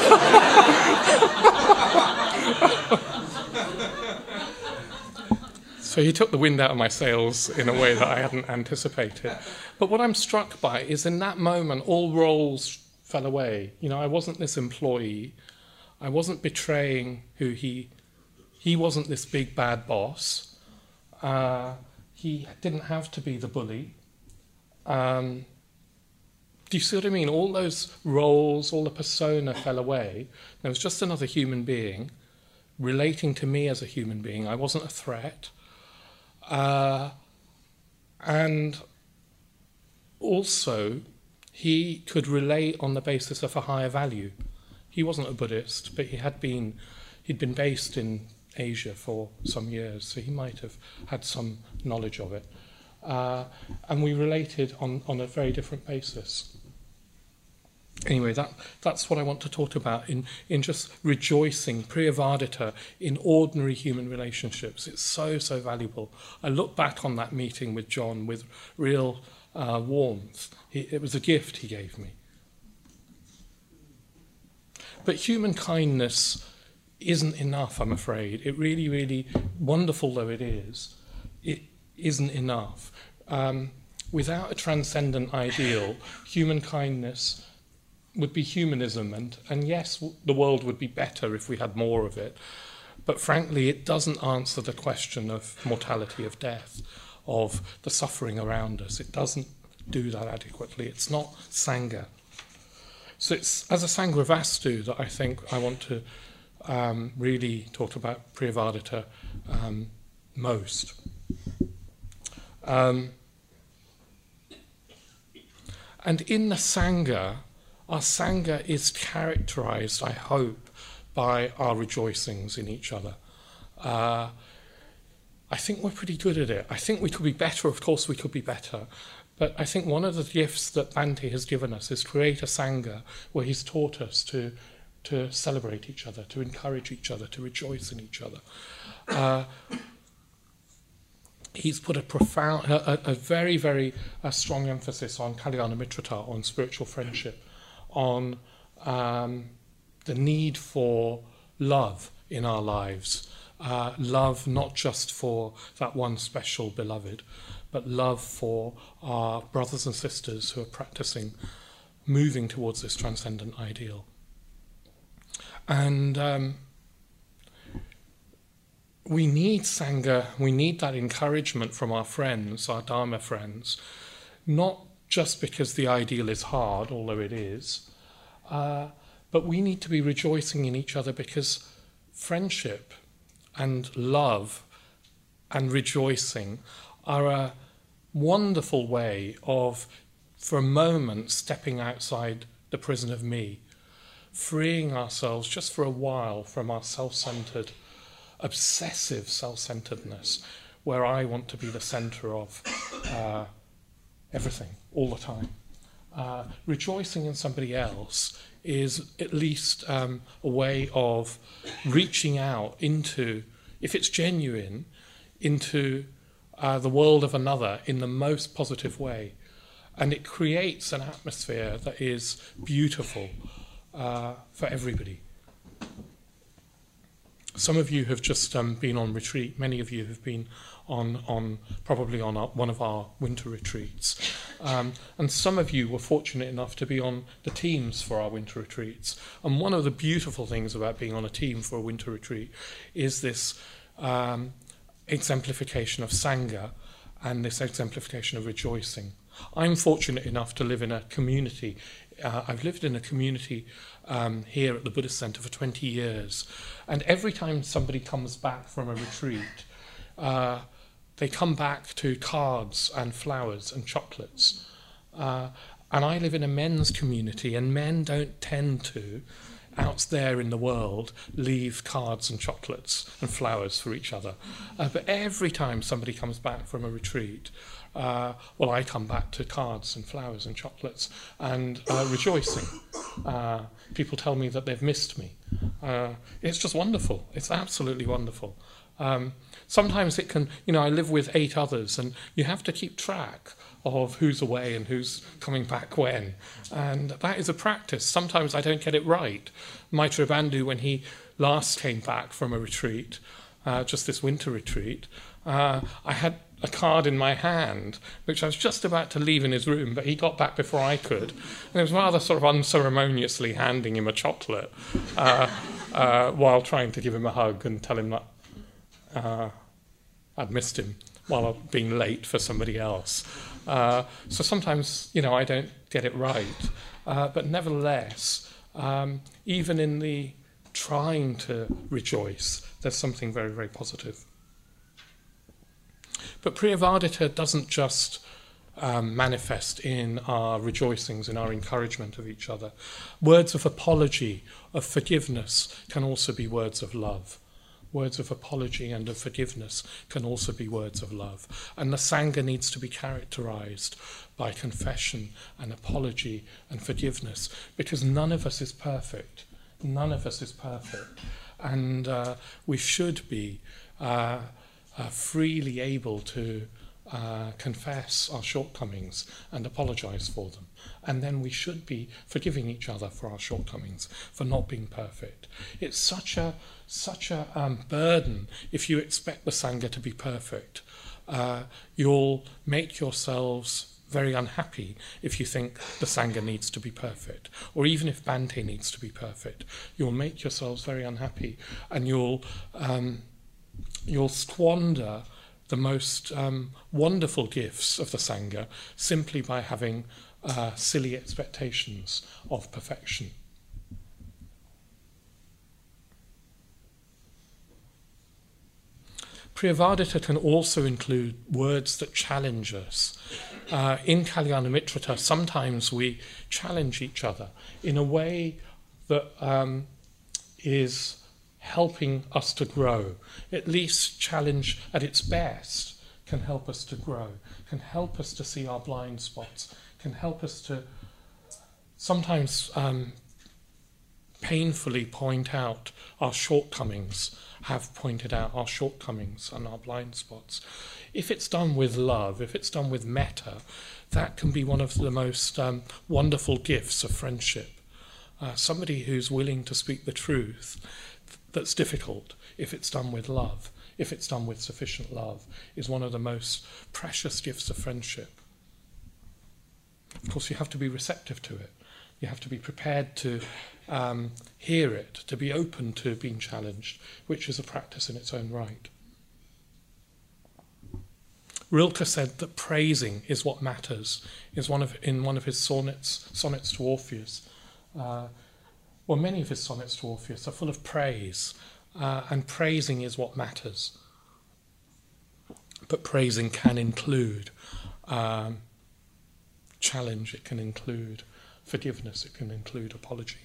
So he took the wind out of my sails in a way that I hadn't anticipated. But what I'm struck by is in that moment, all roles fell away. You know, I wasn't this employee. I wasn't betraying who he... He wasn't this big bad boss. Uh, he didn't have to be the bully. Um, do you see what I mean? All those roles, all the persona fell away. There was just another human being relating to me as a human being. I wasn't a threat. Uh, and also, he could relate on the basis of a higher value. He wasn't a Buddhist, but he had been, he'd been based in Asia for some years, so he might have had some knowledge of it. Uh, and we related on, on a very different basis. Anyway, that, that's what I want to talk about in, in just rejoicing, priyavadita, in ordinary human relationships. It's so, so valuable. I look back on that meeting with John with real uh, warmth. He, it was a gift he gave me. But human kindness isn't enough, I'm afraid. It really, really, wonderful though it is, it isn't enough. Um, without a transcendent ideal, human kindness would be humanism, and, and yes, the world would be better if we had more of it. But frankly, it doesn't answer the question of mortality, of death, of the suffering around us. It doesn't do that adequately. It's not Sangha. So it's as a Sanghavastu that I think I want to um, really talk about Priyavadita um, most. Um, and in the Sangha, our Sangha is characterized, I hope, by our rejoicings in each other. Uh, I think we're pretty good at it. I think we could be better. Of course, we could be better. But I think one of the gifts that Bhante has given us is create a Sangha where he's taught us to, to celebrate each other, to encourage each other, to rejoice in each other. Uh, he's put a profound, a, a very, very a strong emphasis on Kalyana Mitrata, on spiritual friendship, on um, the need for love in our lives. Uh, love not just for that one special beloved, but love for our brothers and sisters who are practicing, moving towards this transcendent ideal. And um, we need Sangha, we need that encouragement from our friends, our Dharma friends, not just because the ideal is hard, although it is, uh, but we need to be rejoicing in each other because friendship and love and rejoicing are a wonderful way of, for a moment, stepping outside the prison of me, freeing ourselves just for a while from our self-centered, obsessive self-centeredness, where I want to be the center of uh, everything, all the time. Uh, rejoicing in somebody else is at least um, a way of reaching out into, if it's genuine, into uh, the world of another in the most positive way. And it creates an atmosphere that is beautiful uh, for everybody. Some of you have just um, been on retreat. Many of you have been on, on probably on our, one of our winter retreats. Um, and some of you were fortunate enough to be on the teams for our winter retreats. And one of the beautiful things about being on a team for a winter retreat is this um, exemplification of Sangha and this exemplification of rejoicing. I'm fortunate enough to live in a community. Uh, I've lived in a community um, here at the Buddhist Centre for twenty years. And every time somebody comes back from a retreat, uh, they come back to cards and flowers and chocolates. Uh, and I live in a men's community, and men don't tend to, out there in the world, leave cards and chocolates and flowers for each other. Uh, but every time somebody comes back from a retreat, Uh, well, I come back to cards and flowers and chocolates and uh, rejoicing. Uh, people tell me that they've missed me. Uh, it's just wonderful. It's absolutely wonderful. Um, sometimes it can, you know, I live with eight others, and you have to keep track of who's away and who's coming back when. And that is a practice. Sometimes I don't get it right. Maitreya Bandhu, when he last came back from a retreat, uh, just this winter retreat, uh, I had a card in my hand, which I was just about to leave in his room, but he got back before I could. And it was rather sort of unceremoniously handing him a chocolate uh, uh, while trying to give him a hug and tell him that uh, I'd missed him while I'd been late for somebody else. Uh, so sometimes, you know, I don't get it right. Uh, but nevertheless, um, even in the trying to rejoice, there's something very, very positive. But Priyavadita doesn't just um, manifest in our rejoicings, in our encouragement of each other. Words of apology, of forgiveness, can also be words of love. Words of apology and of forgiveness can also be words of love. And the Sangha needs to be characterized by confession and apology and forgiveness, because none of us is perfect. None of us is perfect. And uh, we should be uh, Uh, freely able to uh, confess our shortcomings and apologize for them. And then we should be forgiving each other for our shortcomings, for not being perfect. It's such a such a um, burden if you expect the Sangha to be perfect. Uh, you'll make yourselves very unhappy if you think the Sangha needs to be perfect, or even if Bhante needs to be perfect. You'll make yourselves very unhappy, and you'll um, you'll squander the most um, wonderful gifts of the Sangha simply by having uh, silly expectations of perfection. Priyavadita can also include words that challenge us. Uh, in Kalyanamitrata, sometimes we challenge each other in a way that um, is helping us to grow. At least challenge at its best can help us to grow, can help us to see our blind spots, can help us to sometimes um, painfully point out our shortcomings, have pointed out our shortcomings and our blind spots. If it's done with love, if it's done with metta, that can be one of the most um, wonderful gifts of friendship. Uh, somebody who's willing to speak the truth that's difficult, if it's done with love, if it's done with sufficient love, is one of the most precious gifts of friendship. Of course, you have to be receptive to it. You have to be prepared to um, hear it, to be open to being challenged, which is a practice in its own right. Rilke said that praising is what matters, is one of, in one of his sonnets, sonnets to Orpheus. Uh, well, many of his sonnets to Orpheus are full of praise, uh, and praising is what matters. But praising can include um, challenge, it can include forgiveness, it can include apology.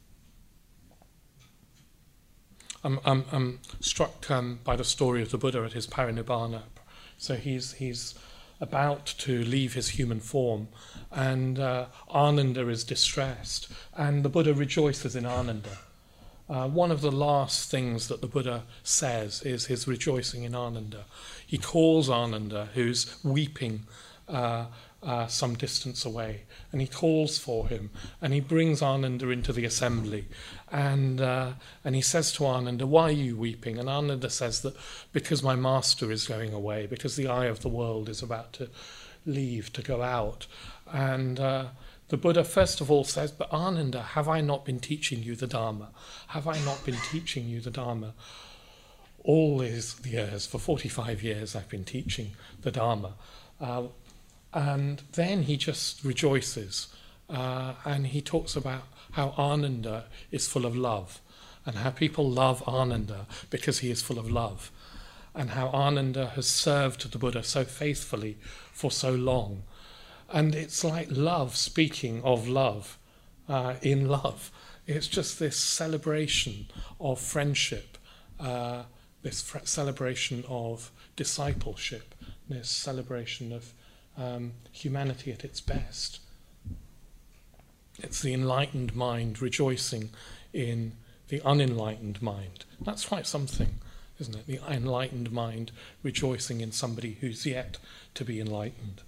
I'm, I'm, I'm struck um, by the story of the Buddha at his parinibbana. So he's he's about to leave his human form, and uh, Ananda is distressed, and the Buddha rejoices in Ananda. uh, one of the last things that the Buddha says is his rejoicing in Ananda. He calls Ananda, who's weeping uh, uh, some distance away, and he calls for him, and he brings Ananda into the assembly, and uh, and he says to Ananda, "Why are you weeping?" And Ananda says that because my master is going away, because the eye of the world is about to leave, to go out. And uh, the Buddha first of all says, "But Ananda, have I not been teaching you the Dharma? Have I not been teaching you the Dharma? All these years, for forty-five years, I've been teaching the Dharma." Uh, and then he just rejoices, uh, and he talks about how Ananda is full of love, and how people love Ananda because he is full of love, and how Ananda has served the Buddha so faithfully for so long. And it's like love speaking of love, uh, in love. It's just this celebration of friendship, uh, this fr- celebration of discipleship, this celebration of um, humanity at its best. It's the enlightened mind rejoicing in the unenlightened mind. That's quite something, isn't it? The enlightened mind rejoicing in somebody who's yet to be enlightened.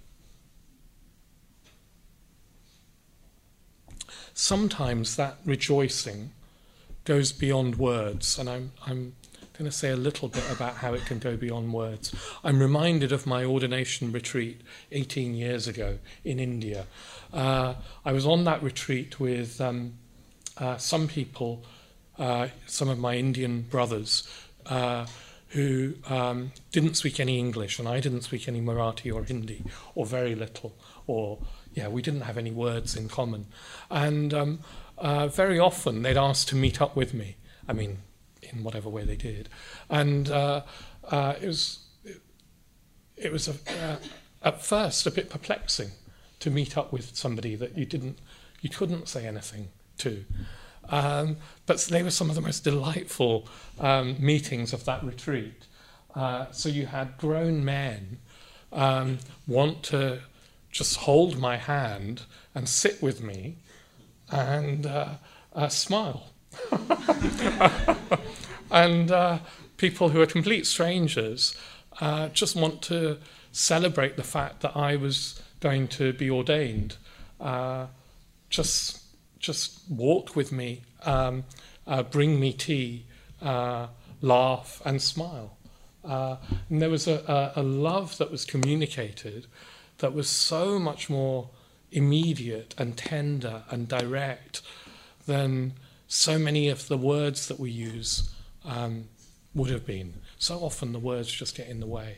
Sometimes that rejoicing goes beyond words, and I'm, I'm going to say a little bit about how it can go beyond words. I'm reminded of my ordination retreat eighteen years ago in India. Uh, I was on that retreat with um, uh, some people, uh, some of my Indian brothers, uh, who um, didn't speak any English, and I didn't speak any Marathi or Hindi, or very little, or yeah, we didn't have any words in common. And um, uh, very often they'd ask to meet up with me. I mean, in whatever way they did. And uh, uh, it was it, it was a, uh, at first a bit perplexing to meet up with somebody that you didn't, you couldn't say anything to. Um, but they were some of the most delightful um, meetings of that retreat. Uh, so you had grown men um, want to just hold my hand and sit with me and uh, uh, smile. And uh, people who are complete strangers uh, just want to celebrate the fact that I was going to be ordained. Uh, just, just walk with me, um, uh, bring me tea, uh, laugh and smile. Uh, and there was a, a, a love that was communicated that was so much more immediate and tender and direct than so many of the words that we use um, would have been. So often the words just get in the way.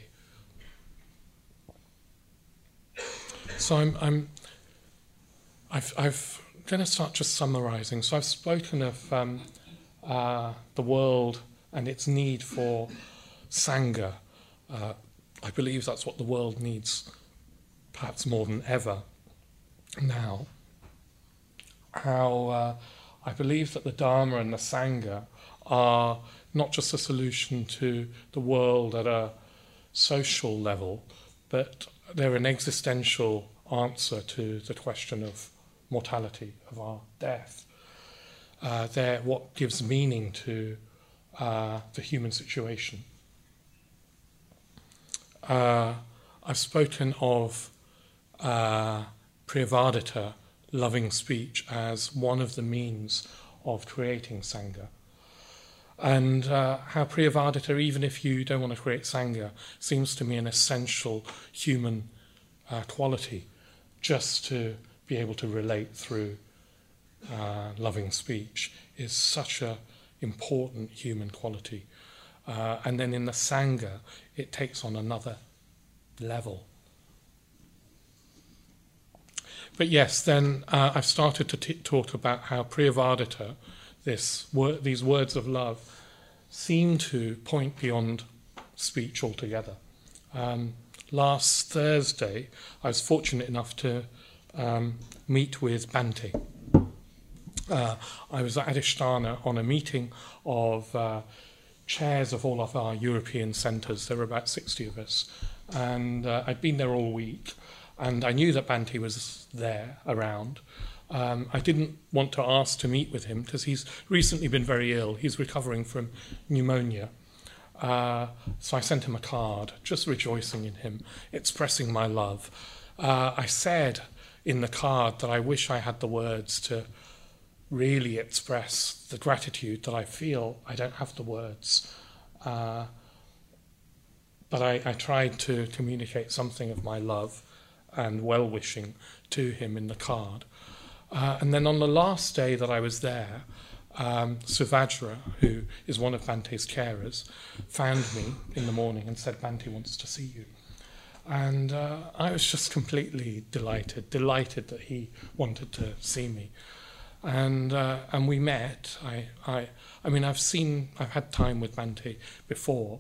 So I'm, I'm I've, I've going to start just summarising. So I've spoken of um, uh, the world and its need for Sangha. Uh, I believe that's what the world needs, perhaps more than ever now. How uh, I believe that the Dharma and the Sangha are not just a solution to the world at a social level, but they're an existential answer to the question of mortality, of our death. Uh, they're what gives meaning to uh, the human situation. Uh, I've spoken of uh, Priyavadita, loving speech, as one of the means of creating Sangha. And uh, how Priyavadita, even if you don't want to create Sangha, seems to me an essential human uh, quality, just to be able to relate through uh, loving speech is such an important human quality. Uh, and then in the Sangha, it takes on another level. But yes, then uh, I've started to t- talk about how Priyavadita, this wor- these words of love, seem to point beyond speech altogether. Um, last Thursday, I was fortunate enough to um, meet with Bhante. Uh, I was at Adhisthana on a meeting of uh, chairs of all of our European centres. There were about sixty of us. And uh, I'd been there all week. And I knew that Bhante was there, around. Um, I didn't want to ask to meet with him because he's recently been very ill. He's recovering from pneumonia. Uh, so I sent him a card, just rejoicing in him, expressing my love. Uh, I said in the card that I wish I had the words to really express the gratitude that I feel. I don't have the words. Uh, but I, I tried to communicate something of my love and well-wishing to him in the card. Uh, and then on the last day that I was there, um, Suvajra, who is one of Bante's carers, found me in the morning and said, Bante wants to see you. And uh, I was just completely delighted, delighted that he wanted to see me. And uh, and we met. I, I I mean, I've seen, I've had time with Bante before,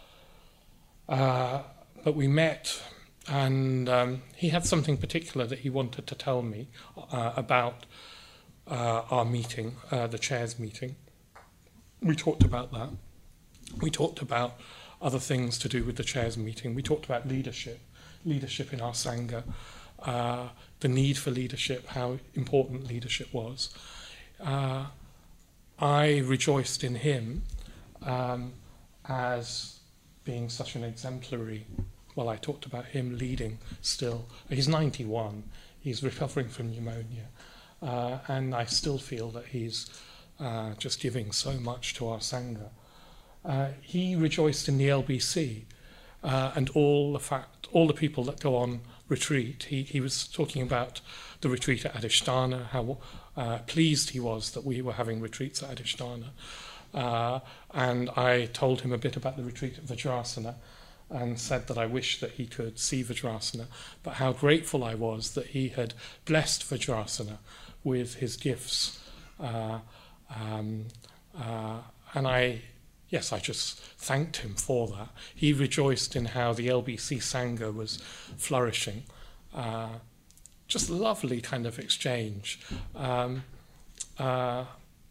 uh, but we met, and um, he had something particular that he wanted to tell me uh, about uh, our meeting, uh, the chairs meeting. We talked about that. We talked about other things to do with the chairs meeting. We talked about leadership, leadership in our Sangha, uh, the need for leadership, how important leadership was. Uh, I rejoiced in him um, as being such an exemplary, well, I talked about him leading still. He's ninety-one, he's recovering from pneumonia, uh, and I still feel that he's uh, just giving so much to our Sangha. Uh, he rejoiced in the L B C uh, and all the fact, all the people that go on retreat. He, he was talking about the retreat at Adhisthana, how uh, pleased he was that we were having retreats at Adhisthana. Uh, and I told him a bit about the retreat at Vajrasana and said that I wished that he could see Vajrasana, but how grateful I was that he had blessed Vajrasana with his gifts. Uh, um, uh, and I... Yes, I just thanked him for that. He rejoiced in how the L B C Sangha was flourishing. Uh, just lovely kind of exchange. Um, uh,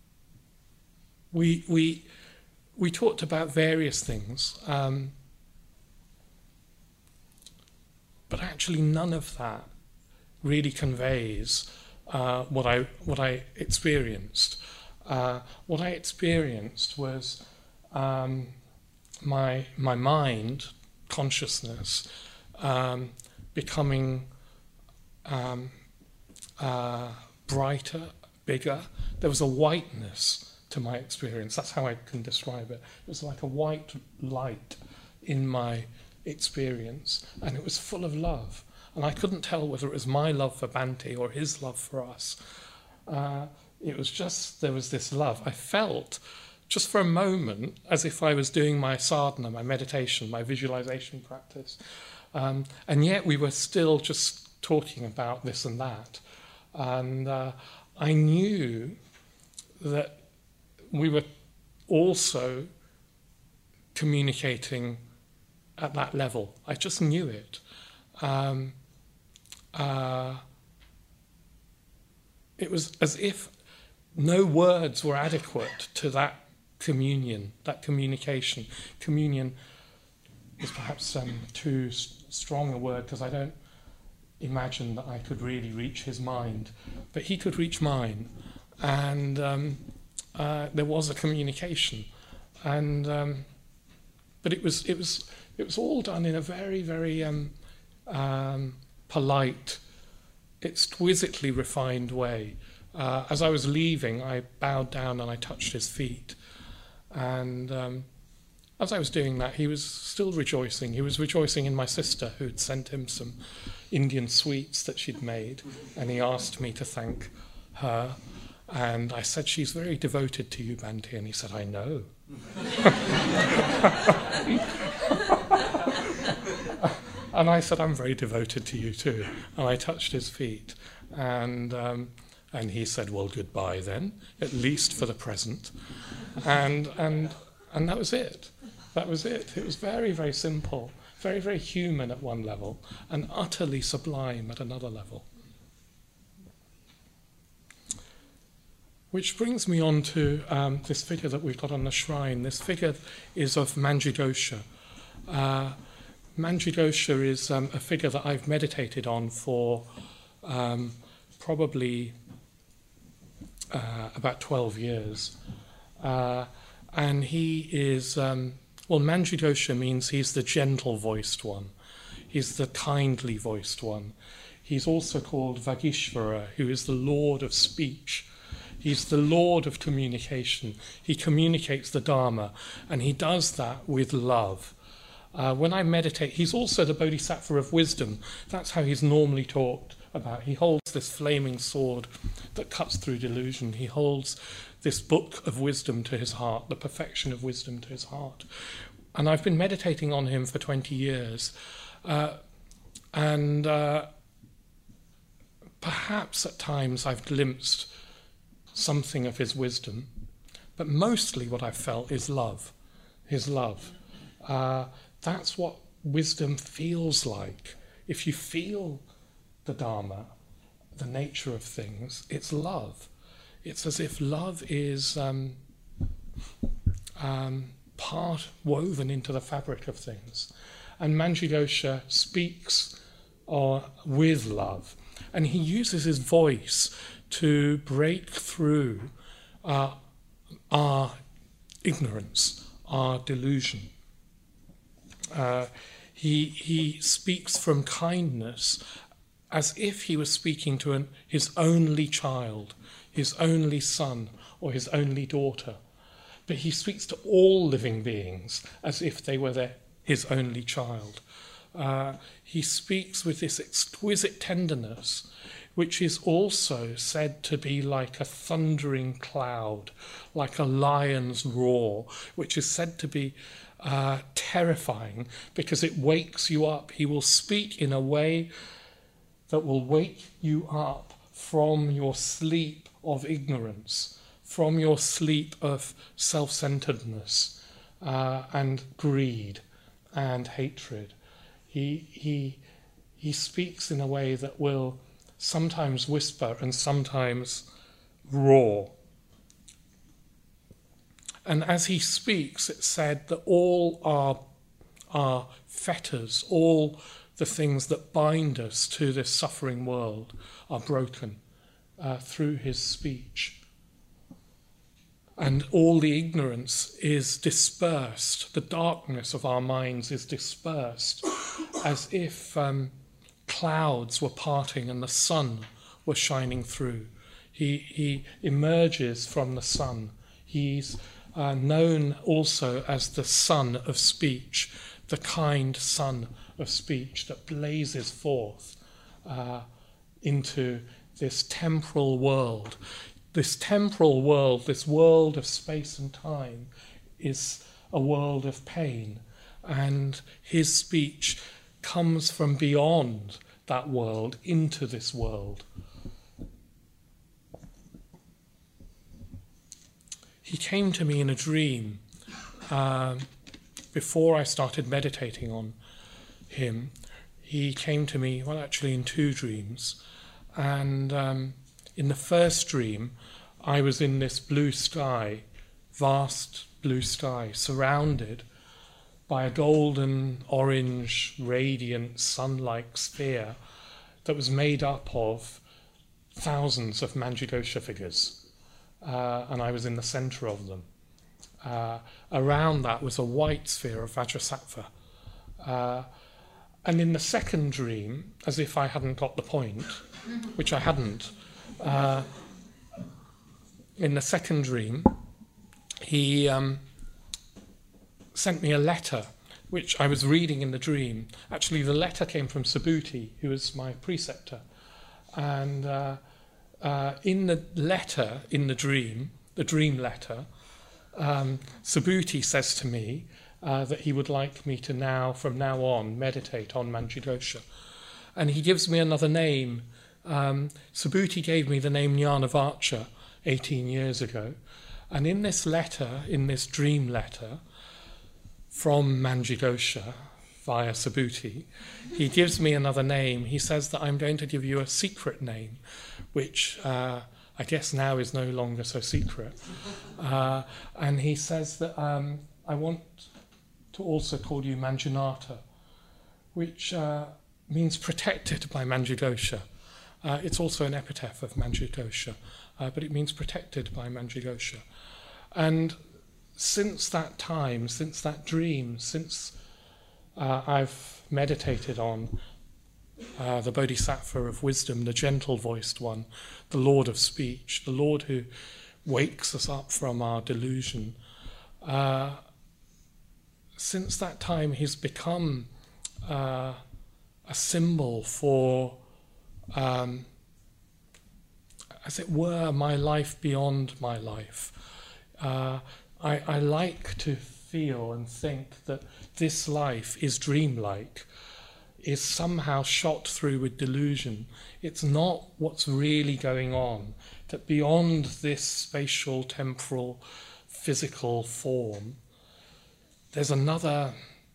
we we we talked about various things, um, but actually none of that really conveys uh, what I what I experienced. Uh, what I experienced was Um, my my mind, consciousness, um, becoming um, uh, brighter, bigger. There was a whiteness to my experience. That's how I can describe it. It was like a white light in my experience, and it was full of love. And I couldn't tell whether it was my love for Bante or his love for us. Uh, it was just, there was this love. I felt just for a moment, as if I was doing my sadhana, my meditation, my visualization practice. Um, and yet we were still just talking about this and that. And uh, I knew that we were also communicating at that level. I just knew it. Um, uh, it was as if no words were adequate to that communion, that communication. Communion is perhaps um, too s- strong a word, because I don't imagine that I could really reach his mind, but he could reach mine, and um, uh, there was a communication, and um, but it was it was it was all done in a very very um, um, polite, exquisitely refined way. Uh, as I was leaving, I bowed down and I touched his feet. And um, as I was doing that, he was still rejoicing. He was rejoicing in my sister, who'd sent him some Indian sweets that she'd made, and he asked me to thank her. And I said, she's very devoted to you, Bante. And he said, I know. And I said, I'm very devoted to you too. And I touched his feet. And... Um, And he said, well, goodbye then, at least for the present. And and and that was it. That was it. It was very, very simple, very, very human at one level, and utterly sublime at another level. Which brings me on to um, this figure that we've got on the shrine. This figure is of Manjughosha. Uh, Manjughosha is um, a figure that I've meditated on for um, probably uh, about twelve years. Uh, and he is, um, well, Manjughosha means he's the gentle-voiced one. He's the kindly-voiced one. He's also called Vagishvara, who is the Lord of speech. He's the Lord of communication. He communicates the Dharma, and he does that with love. Uh, when I meditate, he's also the Bodhisattva of wisdom. That's how he's normally talked about. He holds this flaming sword that cuts through delusion. He holds this book of wisdom to his heart, the perfection of wisdom to his heart. And I've been meditating on him for twenty years. Uh, and uh, perhaps at times I've glimpsed something of his wisdom, but mostly what I've felt is love, his love. Uh, that's what wisdom feels like. If you feel the Dharma, the nature of things, it's love. It's as if love is um, um, part woven into the fabric of things. And Manjughosha speaks uh, with love, and he uses his voice to break through uh, our ignorance, our delusion. Uh, he, he speaks from kindness as if he was speaking to an, his only child, his only son, or his only daughter. But he speaks to all living beings as if they were their, his only child. Uh, he speaks with this exquisite tenderness, which is also said to be like a thundering cloud, like a lion's roar, which is said to be uh, terrifying because it wakes you up. He will speak in a way that will wake you up from your sleep of ignorance, from your sleep of self-centeredness uh, and greed and hatred. He, he, he speaks in a way that will sometimes whisper and sometimes roar. And as he speaks, it's said that all our, our fetters, all the things that bind us to this suffering world are broken uh, through his speech. And all the ignorance is dispersed, the darkness of our minds is dispersed, as if um, clouds were parting and the sun was shining through. He, he emerges from the sun. He's uh, known also as the sun of speech, the kind sun of speech that blazes forth uh, into this temporal world. This temporal world, this world of space and time, is a world of pain, and his speech comes from beyond that world into this world. He came to me in a dream uh, before I started meditating on him. He came to me, well, actually in two dreams, and um, in the first dream, I was in this blue sky, vast blue sky, surrounded by a golden, orange, radiant, sun-like sphere that was made up of thousands of Manjughosha figures, uh, and I was in the centre of them. Uh, around that was a white sphere of Vajrasattva. Uh, and in the second dream, as if I hadn't got the point, which I hadn't, uh, in the second dream, he um, sent me a letter, which I was reading in the dream. Actually, the letter came from Subhuti, who was my preceptor. And uh, uh, in the letter, in the dream, the dream letter, um, Subhuti says to me uh, that he would like me to now, from now on, meditate on Manjughosha. And he gives me another name. Um, Subhuti gave me the name Jnanavacha eighteen years ago. And in this letter, in this dream letter, from Manjughosha via Subhuti, he gives me another name. He says that I'm going to give you a secret name, which uh, I guess now is no longer so secret. Uh, and he says that um, I want to also call you Manjunatha, which uh, means protected by Manjughosha. Uh, it's also an epitaph of Manjughosha, uh, but it means protected by Manjughosha. And since that time, since that dream, since uh, I've meditated on uh, the Bodhisattva of wisdom, the gentle-voiced one, the Lord of speech, the Lord who wakes us up from our delusion, uh, since that time he's become uh, a symbol for, um, as it were, my life beyond my life. Uh, I, I like to feel and think that this life is dreamlike, is somehow shot through with delusion. It's not what's really going on, that beyond this spatial, temporal, physical form, there's another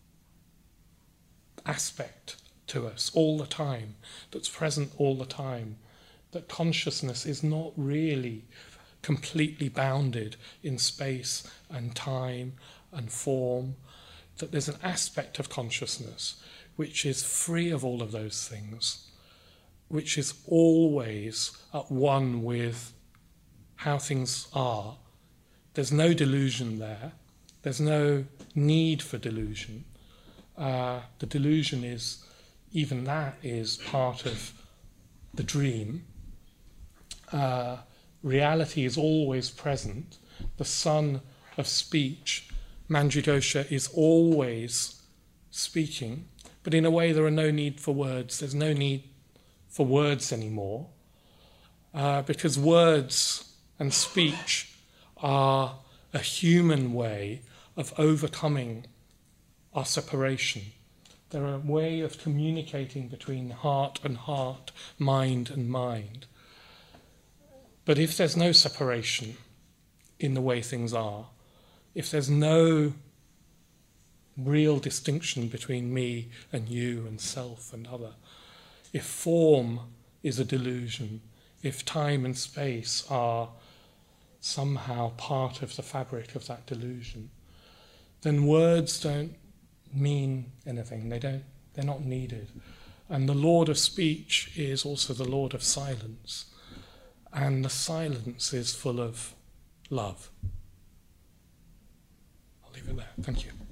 aspect to us all the time, that's present all the time, that consciousness is not really completely bounded in space and time and form, that there's an aspect of consciousness which is free of all of those things, which is always at one with how things are. There's no delusion there. There's no need for delusion. Uh, the delusion is, even that is part of the dream. Uh, reality is always present. The sun of speech, Manjughosha, is always speaking, but in a way there are no need for words. There's no need for words anymore, uh, because words and speech are a human way of overcoming our separation. They're a way of communicating between heart and heart, mind and mind. But if there's no separation in the way things are, if there's no real distinction between me and you and self and other, if form is a delusion, if time and space are somehow part of the fabric of that delusion, then words don't mean anything. They don't, they're not needed. And the Lord of speech is also the Lord of silence. And the silence is full of love. I'll leave it there. Thank you.